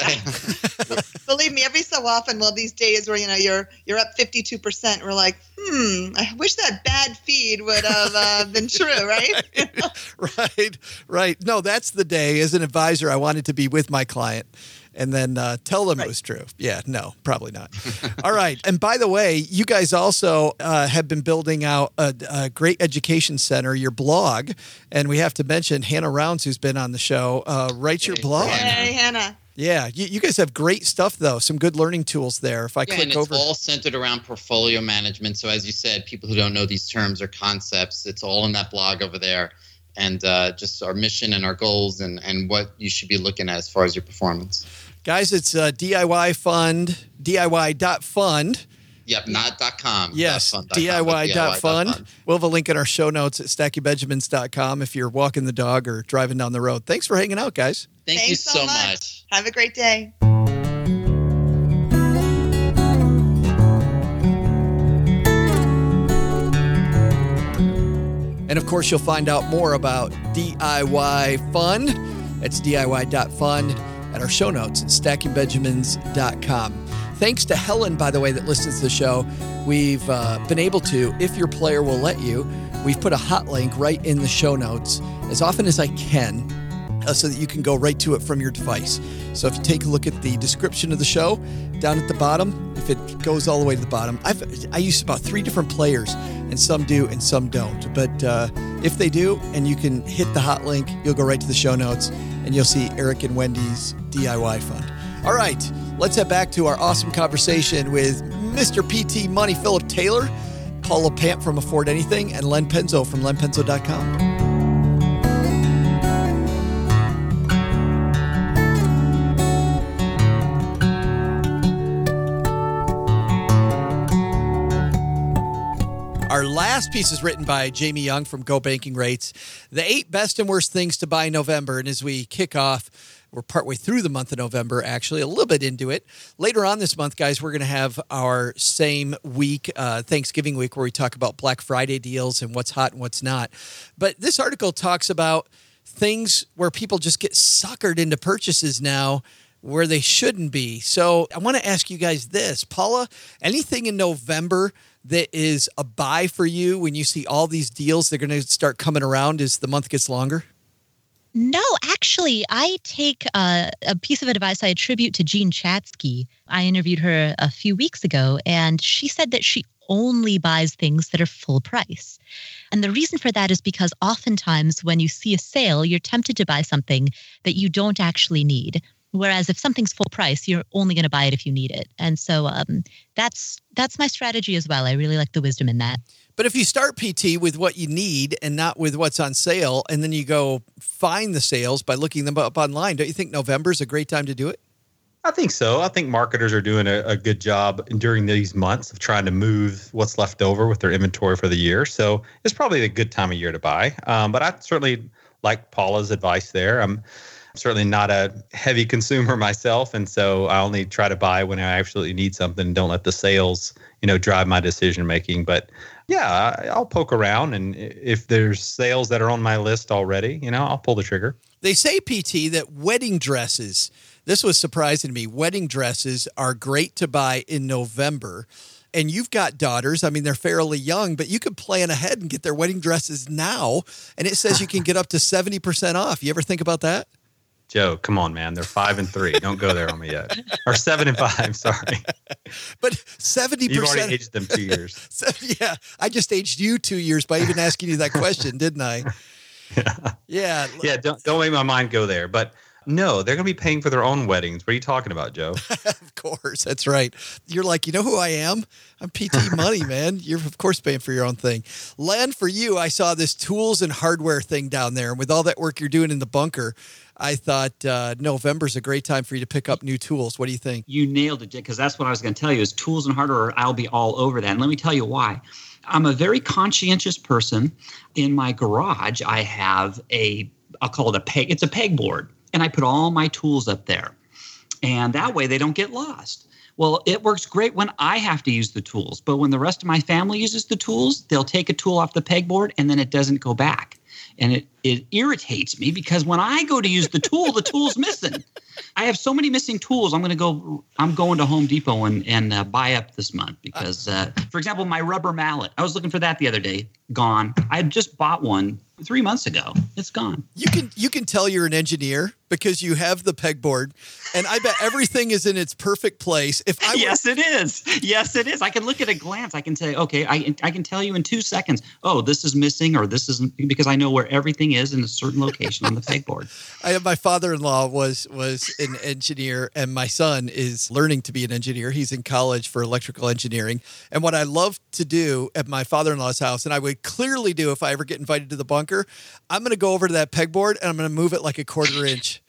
Believe me, every so often, these days where you're up 52%, we're like, I wish that bad feed would have been true, right? Right. No, that's the day as an advisor I wanted to be with my client and then tell them it was true. Yeah, no, probably not. All right. And by the way, you guys also have been building out a great education center, your blog. And we have to mention Hannah Rounds, who's been on the show, writes your blog. Hey, Hannah. Yeah, you guys have great stuff, though. Some good learning tools there. If I click over. It's all centered around portfolio management. So as you said, people who don't know these terms or concepts, it's all in that blog over there. And just our mission and our goals and what you should be looking at as far as your performance. Guys, it's DIY Fund, DIY.fund. Yep, not .com. Yes, DIY.fund. We'll have a link in our show notes at stackingbenjamins.com if you're walking the dog or driving down the road. Thanks for hanging out, guys. Thanks you so much. Have a great day. And of course, you'll find out more about DIY Fund. It's DIY.fund at our show notes at stackingbenjamins.com. Thanks to Helen, by the way, that listens to the show. We've been able to, if your player will let you, we've put a hot link right in the show notes as often as I can so that you can go right to it from your device. So if you take a look at the description of the show, down at the bottom, if it goes all the way to the bottom, I use about 3 different players, and some do and some don't. But if they do, and you can hit the hot link, you'll go right to the show notes, and you'll see Eric and Wendy's DIY Fund. All right, let's head back to our awesome conversation with Mr. PT Money Philip Taylor, Paul LePant from Afford Anything, and Len Penzo from lenpenzo.com. Our last piece is written by Jamie Young from Go Banking Rates, the 8 best and worst things to buy in November. And as we kick off, we're partway through the month of November, actually, a little bit into it. Later on this month, guys, we're going to have our same week, Thanksgiving week, where we talk about Black Friday deals and what's hot and what's not. But this article talks about things where people just get suckered into purchases now where they shouldn't be. So I want to ask you guys this. Paula, anything in November that is a buy for you when you see all these deals that are going to start coming around as the month gets longer? No, actually, I take a piece of advice I attribute to Jean Chatzky. I interviewed her a few weeks ago, and she said that she only buys things that are full price. And the reason for that is because oftentimes when you see a sale, you're tempted to buy something that you don't actually need. Whereas if something's full price, you're only going to buy it if you need it. And so that's my strategy as well. I really like the wisdom in that. But if you start PT with what you need and not with what's on sale, and then you go find the sales by looking them up online, don't you think November is a great time to do it? I think so. I think marketers are doing a good job during these months of trying to move what's left over with their inventory for the year. So it's probably a good time of year to buy. But I certainly like Paula's advice there. I'm certainly not a heavy consumer myself, and so I only try to buy when I absolutely need something and don't let the sales, drive my decision making. But yeah, I'll poke around, and if there's sales that are on my list already, I'll pull the trigger. They say, PT, that wedding dresses, this was surprising to me, wedding dresses are great to buy in November. And you've got daughters. I mean, they're fairly young, but you could plan ahead and get their wedding dresses now. And it says you can get up to 70% off. You ever think about that? Joe, come on, man. They're 5 and 3. Don't go there on me yet. Or 7 and 5, sorry. But 70%. You've already aged them 2 years. Yeah, I just aged you 2 years by even asking you that question, didn't I? Yeah. Yeah, don't make my mind go there. But no, they're going to be paying for their own weddings. What are you talking about, Joe? Of course, that's right. You're like, you know who I am? I'm PT Money, man. You're, of course, paying for your own thing. Len, for you, I saw this tools and hardware thing down there. And with all that work you're doing in the bunker, I thought November's a great time for you to pick up new tools. What do you think? You nailed it, because that's what I was going to tell you is tools and hardware. I'll be all over that. And let me tell you why. I'm a very conscientious person. In my garage, I have I'll call it a peg. It's a pegboard. And I put all my tools up there. And that way they don't get lost. Well, it works great when I have to use the tools. But when the rest of my family uses the tools, they'll take a tool off the pegboard and then it doesn't go back. And it irritates me because when I go to use the tool's missing. I have so many missing tools. I'm going to Home Depot and buy up this month because, for example, my rubber mallet. I was looking for that the other day. Gone. I had just bought one 3 months ago. It's gone. You can tell you're an engineer because you have the pegboard, and I bet everything is in its perfect place. Yes, it is. Yes, it is. I can look at a glance. I can say, okay, I can tell you in 2 seconds. Oh, this is missing, or this isn't, because I know where everything is in a certain location on the pegboard. My father-in-law was an engineer, and my son is learning to be an engineer. He's in college for electrical engineering. And what I love to do at my father-in-law's house, and I would clearly do if I ever get invited to the bunker, I'm going to go over to that pegboard and I'm going to move it like a 1/4 inch.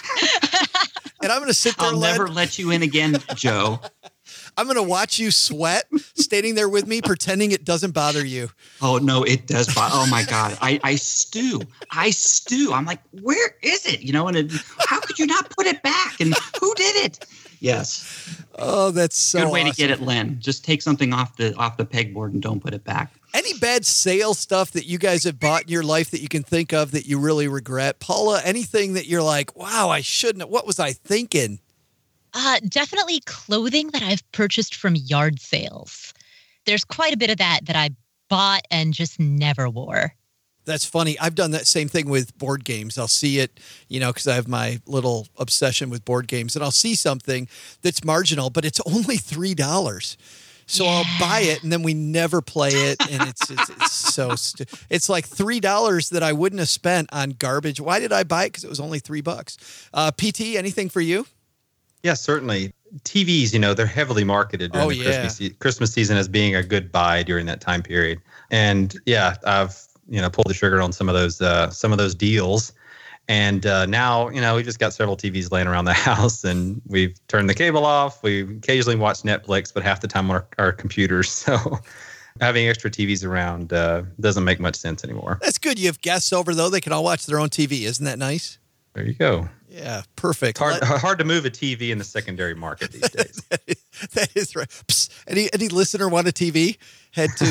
And I'm going to sit there. I'll never let you in again, Joe. I'm going to watch you sweat, standing there with me, pretending it doesn't bother you. Oh, no, it does bother. Oh, my God. I stew. I'm like, where is it? And how could you not put it back? And who did it? Yes. Oh, that's so good way awesome. to get it, Len. Just take something off the pegboard and don't put it back. Any bad sale stuff that you guys have bought in your life that you can think of that you really regret? Paula, anything that you're like, wow, I shouldn't have. What was I thinking? Definitely clothing that I've purchased from yard sales. There's quite a bit of that I bought and just never wore. That's funny. I've done that same thing with board games. I'll see it, because I have my little obsession with board games, and I'll see something that's marginal, but it's only $3. So I'll buy it, and then we never play it, and it's so it's like $3 that I wouldn't have spent on garbage. Why did I buy it? Because it was only $3. PT, anything for you? Yeah, certainly. TVs, they're heavily marketed during the Christmas season as being a good buy during that time period. And yeah, I've pulled the trigger on some of those deals. And now, we just got several TVs laying around the house, and we've turned the cable off. We occasionally watch Netflix, but half the time on our computers. So having extra TVs around doesn't make much sense anymore. That's good. You have guests over, though. They can all watch their own TV. Isn't that nice? There you go. Yeah, perfect. Hard to move a TV in the secondary market these days. That is right. Psst. Any listener want a TV? Head to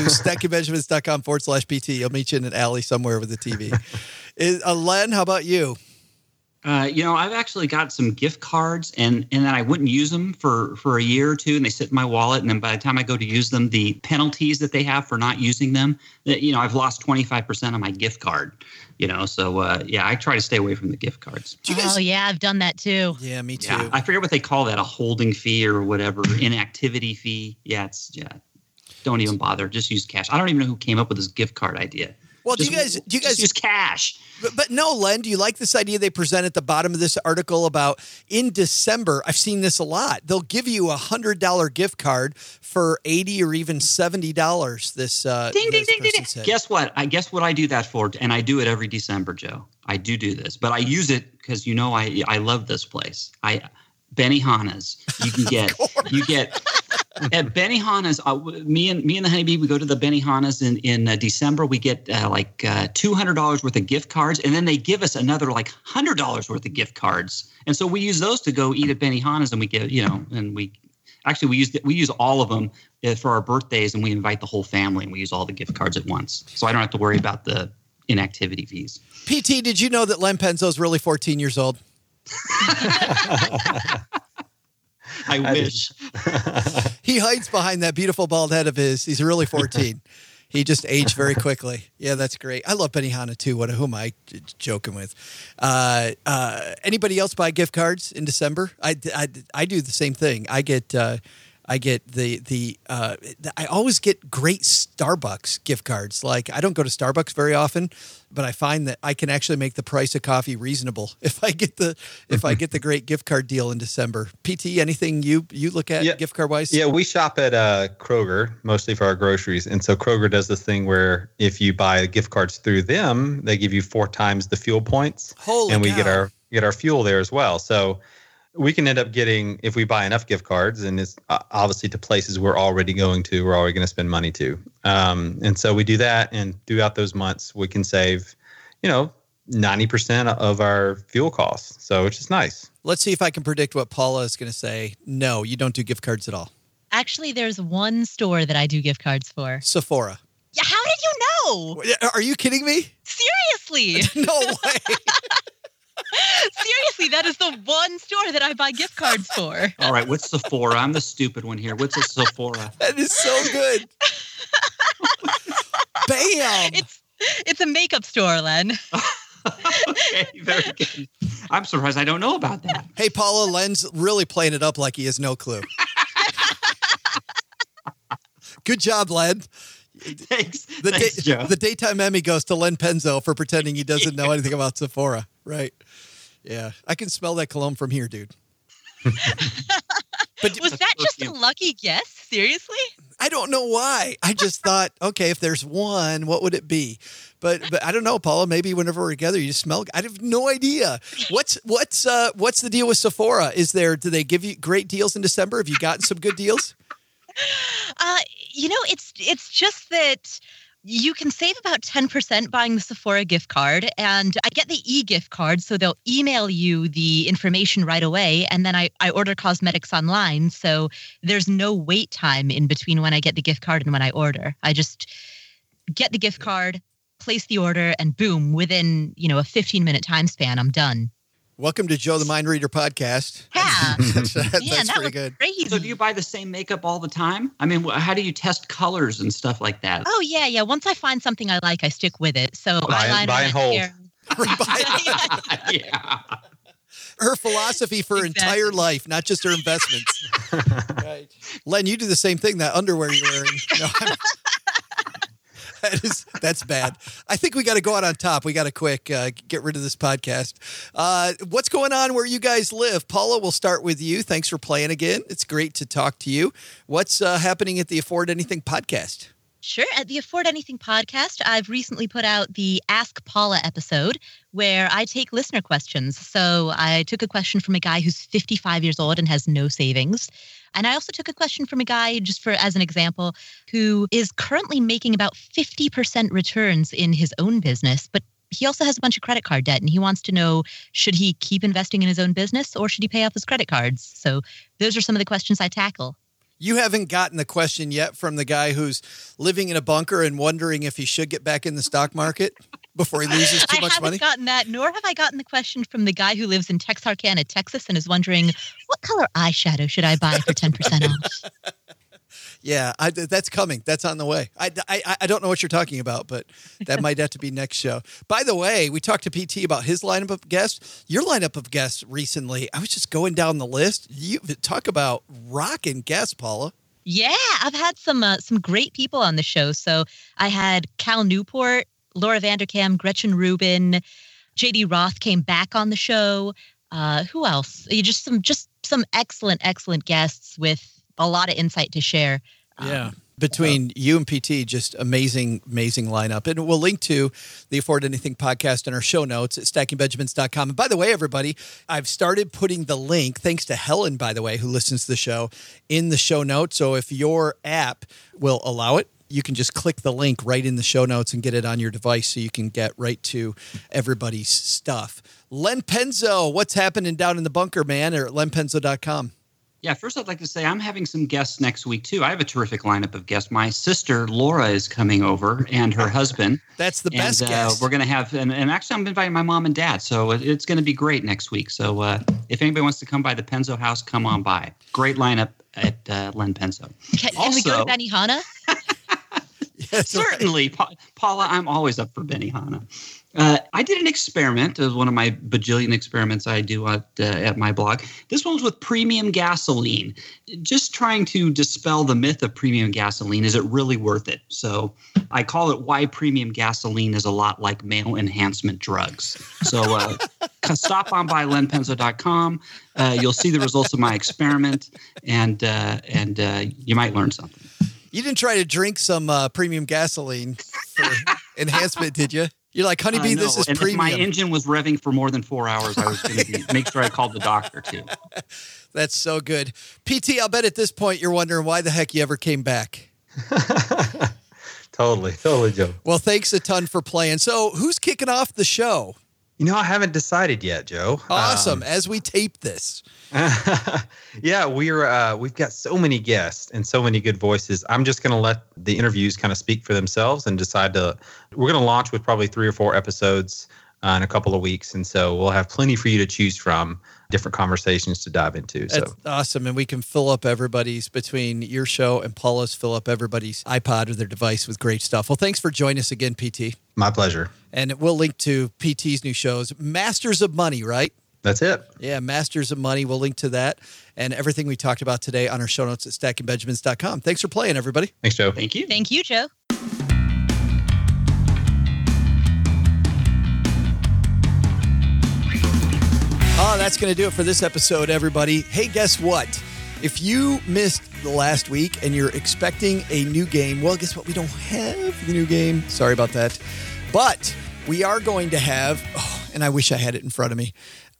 stackingbenjamins.com/PT. I'll meet you in an alley somewhere with a TV. Len, how about you? I've actually got some gift cards and then I wouldn't use them for a year or two and they sit in my wallet. And then by the time I go to use them, the penalties that they have for not using them, I've lost 25% of my gift card, So, I try to stay away from the gift cards. Yeah, I've done that too. Yeah, me too. Yeah, I forget what they call that, a holding fee or whatever, inactivity fee. Don't even bother. Just use cash. I don't even know who came up with this gift card idea. Well, do you guys use cash? But no, Len, do you like this idea they present at the bottom of this article about in December? I've seen this a lot. They'll give you a $100 gift card for $80 or even $70. This ding. Guess what? I do that for, and I do it every December, Joe. I do this, but I use it because I love this place. Benihana's. You get. At Benihana's, me and the honeybee, we go to the Benihana's in December. We get $200 worth of gift cards, and then they give us another $100 worth of gift cards. And so we use those to go eat at Benihana's, and we get and we use all of them for our birthdays, and we invite the whole family, and we use all the gift cards at once. So I don't have to worry about the inactivity fees. PT, did you know that Len Penzo is really 14 years old? I wish. He hides behind that beautiful bald head of his. He's really 14. He just aged very quickly. Yeah, that's great. I love Benihana too. Who am I joking with? Anybody else buy gift cards in December? I do the same thing. I get I always get great Starbucks gift cards. Like, I don't go to Starbucks very often, but I find that I can actually make the price of coffee reasonable if I get the great gift card deal in December. PT, anything you look at gift card wise? Yeah, we shop at Kroger mostly for our groceries, and so Kroger does this thing where if you buy gift cards through them, they give you 4 times the fuel points. Holy and we cow. get our fuel there as well. So we can end up getting, if we buy enough gift cards, and it's obviously to places we're already going to spend money to. And so we do that, and throughout those months, we can save, 90% of our fuel costs. So it's just nice. Let's see if I can predict what Paula is going to say. No, you don't do gift cards at all. Actually, there's one store that I do gift cards for. Sephora. Yeah, how did you know? Are you kidding me? Seriously. No way. Seriously, that is the one store that I buy gift cards for. All right, what's Sephora? I'm the stupid one here. What's a Sephora? That is so good. Bam! It's a makeup store, Len. Okay, very good. I'm surprised I don't know about that. Hey, Paula, Len's really playing it up like he has no clue. Good job, Len. Thanks. Thanks, Joe. The daytime Emmy goes to Len Penzo for pretending he doesn't know anything about Sephora. Right. Yeah. I can smell that cologne from here, dude. But was that just a lucky guess? Seriously? I don't know why. I just thought, okay, if there's one, what would it be? But I don't know, Paula. Maybe whenever we're together, you just smell. I have no idea. What's the deal with Sephora? Do they give you great deals in December? Have you gotten some good deals? It's just that you can save about 10% buying the Sephora gift card, and I get the e-gift card, so they'll email you the information right away, and then I order cosmetics online, so there's no wait time in between when I get the gift card and when I order. I just get the gift card, place the order, and boom, within, a 15-minute time span, I'm done. Welcome to Joe the Mind Reader podcast. Yeah. That's pretty good. Crazy. So do you buy the same makeup all the time? I mean, how do you test colors and stuff like that? Oh, yeah. Once I find something I like, I stick with it. So buy and hold. Yeah. Her philosophy for her entire life, not just her investments. Right. Len, you do the same thing, that underwear you're wearing. No, that's bad. I think we got to go out on top. We got to quick get rid of this podcast. What's going on where you guys live? Paula, we'll start with you. Thanks for playing again. It's great to talk to you. What's happening at the Afford Anything podcast? Sure. At the Afford Anything podcast, I've recently put out the Ask Paula episode where I take listener questions. So I took a question from a guy who's 55 years old and has no savings. And I also took a question from a guy, just as an example, who is currently making about 50% returns in his own business, but he also has a bunch of credit card debt, and he wants to know, should he keep investing in his own business or should he pay off his credit cards? So those are some of the questions I tackle. You haven't gotten the question yet from the guy who's living in a bunker and wondering if he should get back in the stock market before he loses too much money? I haven't gotten that, nor have I gotten the question from the guy who lives in Texarkana, Texas, and is wondering, what color eyeshadow should I buy for 10% off? Yeah, that's coming. That's on the way. I don't know what you're talking about, but that might have to be next show. By the way, we talked to PT about his lineup of guests. Your lineup of guests recently, I was just going down the list. You talk about rocking guests, Paula. Yeah, I've had some great people on the show. So I had Cal Newport, Laura Vanderkam, Gretchen Rubin, JD Roth came back on the show. Who else? Just some excellent guests with a lot of insight to share. Yeah. Between you and PT, just amazing lineup. And we'll link to the Afford Anything podcast in our show notes at stackingbenjamins.com. And by the way, everybody, I've started putting the link, thanks to Helen, by the way, who listens to the show, in the show notes. So if your app will allow it, you can just click the link right in the show notes and get it on your device so you can get right to everybody's stuff. Len Penzo, what's happening down in the bunker, man, or at lenpenzo.com? Yeah, first I'd like to say I'm having some guests next week, too. I have a terrific lineup of guests. My sister, Laura, is coming over, and her husband. That's the best guest. We're going to have, and actually I'm inviting my mom and dad, so it's going to be great next week. So if anybody wants to come by the Penzo house, come on by. Great lineup at Len Penzo. Can we go to Benihana? Yes, certainly. Right. Paula, I'm always up for Benihana. I did an experiment. It was one of my bajillion experiments I do at my blog. This one was with premium gasoline. Just trying to dispel the myth of premium gasoline. Is it really worth it? So I call it why premium gasoline is a lot like male enhancement drugs. So stop on by lenpenzo.com. You'll see the results of my experiment, and you might learn something. You didn't try to drink some premium gasoline for enhancement, did you? You're like, honeybee, this is premium. If my engine was revving for more than 4 hours, I was going to make sure I called the doctor, too. That's so good. PT, I'll bet at this point you're wondering why the heck you ever came back. Totally, Joe. Well, thanks a ton for playing. So who's kicking off the show? I haven't decided yet, Joe. Awesome. As we tape this. Yeah, we've got so many guests and so many good voices. I'm just going to let the interviews kind of speak for themselves and we're going to launch with probably 3 or 4 episodes in a couple of weeks. And so we'll have plenty for you to choose from, different conversations to dive into. That's awesome. And we can fill up between your show and Paula's, fill up everybody's iPod or their device with great stuff. Well, thanks for joining us again, PT. My pleasure. And we'll link to PT's new shows, Masters of Money, right? That's it. Yeah, Masters of Money. We'll link to that and everything we talked about today on our show notes at stackingbenjamins.com. Thanks for playing, everybody. Thanks, Joe. Thank you. Thank you, Joe. Oh, that's going to do it for this episode, everybody. Hey, guess what? If you missed the last week and you're expecting a new game, well, guess what? We don't have the new game. Sorry about that. But we are going to have, and I wish I had it in front of me.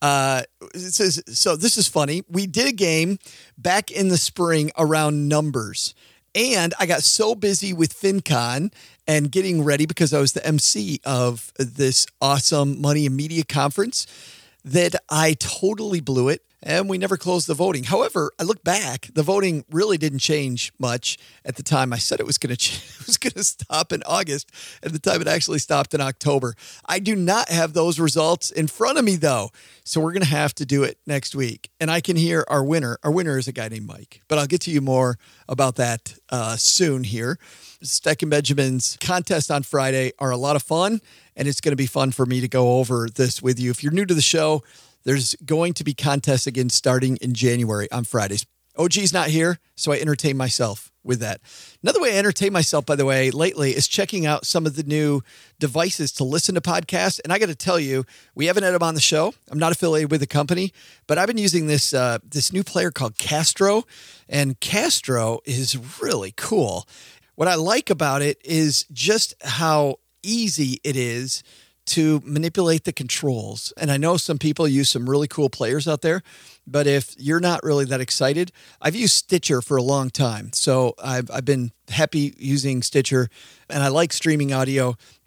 So this is funny. We did a game back in the spring around numbers. And I got so busy with FinCon and getting ready because I was the MC of this awesome Money and Media conference that I totally blew it. And we never closed the voting. However, I look back, the voting really didn't change much at the time. I said it was going to stop in August. At the time, it actually stopped in October. I do not have those results in front of me, though. So we're going to have to do it next week. And I can hear our winner. Our winner is a guy named Mike. But I'll get to you more about that soon here. Stacking Benjamins contest on Friday are a lot of fun. And it's going to be fun for me to go over this with you. If you're new to the show, there's going to be contests again starting in January on Fridays. OG's not here, so I entertain myself with that. Another way I entertain myself, by the way, lately is checking out some of the new devices to listen to podcasts. And I got to tell you, we haven't had them on the show. I'm not affiliated with the company, but I've been using this new player called Castro, and Castro is really cool. What I like about it is just how easy it is to manipulate the controls. And I know some people use some really cool players out there, but if you're not really that excited, I've used Stitcher for a long time. So I've been happy using Stitcher, and I like streaming audio.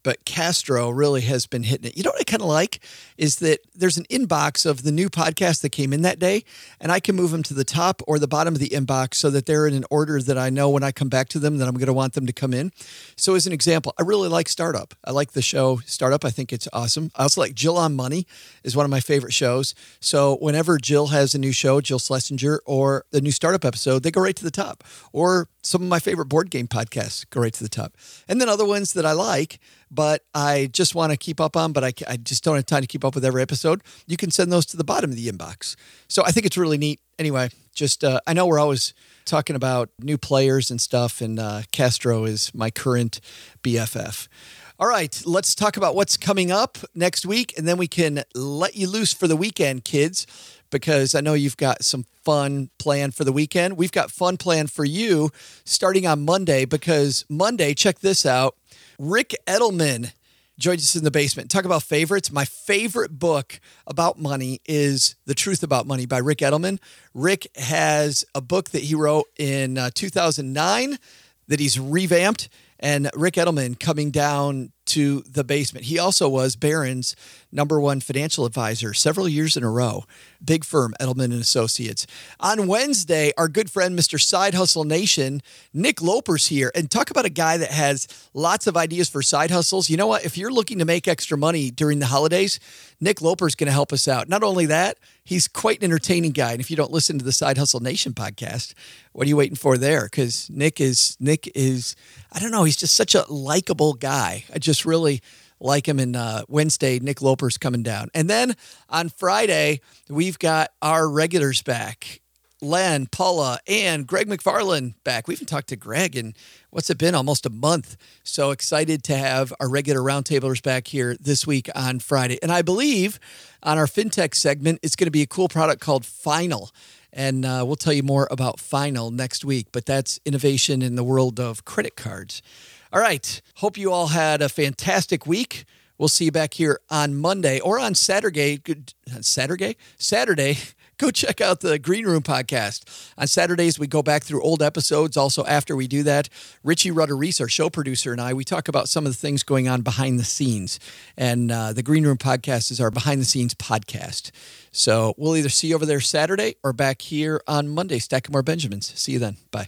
but Castro really has been hitting it. You know what I kind of like is that there's an inbox of the new podcast that came in that day, and I can move them to the top or the bottom of the inbox so that they're in an order that I know when I come back to them that I'm going to want them to come in. So as an example, I really like Startup. I like the show Startup. I think it's awesome. I also like Jill on Money is one of my favorite shows. So whenever Jill has a new show, Jill Schlesinger, or the new Startup episode, they go right to the top. Or some of my favorite board game podcasts go right to the top. And then other ones that I like, but I just want to keep up on, but I just don't have time to keep up with every episode. You can send those to the bottom of the inbox. So I think it's really neat. Anyway, just I know we're always talking about new players and stuff, and Castro is my current BFF. All right, let's talk about what's coming up next week, and then we can let you loose for the weekend, kids, because I know you've got some fun planned for the weekend. We've got fun planned for you starting on Monday, because Monday, check this out, Rick Edelman joins us in the basement. Talk about favorites. My favorite book about money is The Truth About Money by Rick Edelman. Rick has a book that he wrote in 2009 that he's revamped, and Rick Edelman coming down to the basement. He also was Barron's #1 financial advisor several years in a row. Big firm, Edelman & Associates. On Wednesday, our good friend, Mr. Side Hustle Nation, Nick Loper's here. And talk about a guy that has lots of ideas for side hustles. You know what? If you're looking to make extra money during the holidays, Nick Loper's going to help us out. Not only that, he's quite an entertaining guy. And if you don't listen to the Side Hustle Nation podcast, what are you waiting for there? Because Nick is, I don't know, he's just such a likable guy. I just really like him. And Wednesday, Nick Loper's coming down. And then on Friday, we've got our regulars back. Len, Paula, and Greg McFarland back. We haven't talked to Greg in, what's it been, almost a month. So excited to have our regular roundtablers back here this week on Friday. And I believe on our FinTech segment, it's going to be a cool product called Final. And we'll tell you more about Final next week. But that's innovation in the world of credit cards. All right. Hope you all had a fantastic week. We'll see you back here on Monday or on Saturday. Saturday. Go check out the Green Room podcast. On Saturdays, we go back through old episodes. Also, after we do that, Richie Rutter-Reese, our show producer, and I, we talk about some of the things going on behind the scenes. And the Green Room podcast is our behind-the-scenes podcast. So we'll either see you over there Saturday or back here on Monday, stacking more Benjamins. See you then. Bye.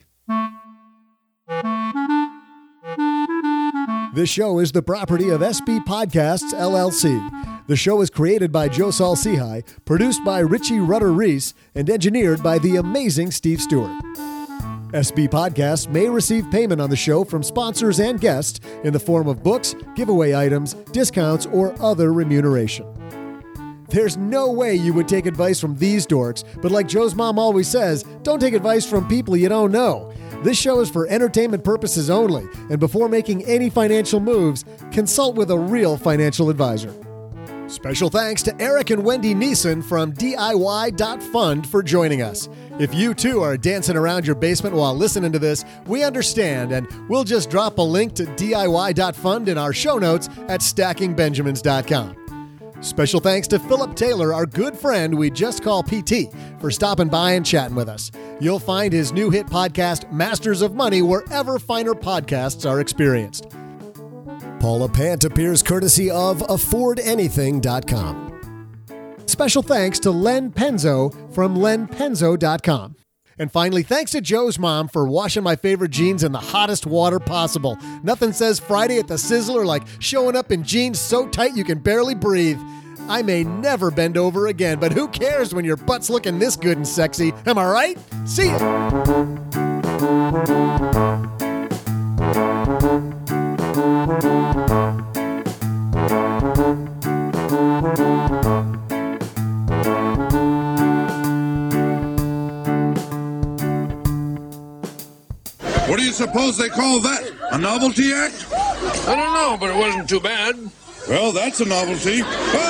This show is the property of SB Podcasts, LLC. The show is created by Joe Saul-Sehy, produced by Richie Rutter-Reese, and engineered by the amazing Steve Stewart. SB Podcasts may receive payment on the show from sponsors and guests in the form of books, giveaway items, discounts, or other remuneration. There's no way you would take advice from these dorks, but like Joe's mom always says, don't take advice from people you don't know. This show is for entertainment purposes only, and before making any financial moves, consult with a real financial advisor. Special thanks to Eric and Wendy Neeson from DIY.fund for joining us. If you too are dancing around your basement while listening to this, we understand, and we'll just drop a link to DIY.fund in our show notes at stackingbenjamins.com. Special thanks to Philip Taylor, our good friend we just call PT, for stopping by and chatting with us. You'll find his new hit podcast, Masters of Money, wherever finer podcasts are experienced. Paula Pant appears courtesy of AffordAnything.com. Special thanks to Len Penzo from lenpenzo.com. And finally, thanks to Joe's mom for washing my favorite jeans in the hottest water possible. Nothing says Friday at the Sizzler like showing up in jeans so tight you can barely breathe. I may never bend over again, but who cares when your butt's looking this good and sexy? Am I right? See ya! What do you suppose they call that? A novelty act? I don't know, but it wasn't too bad. Well, that's a novelty.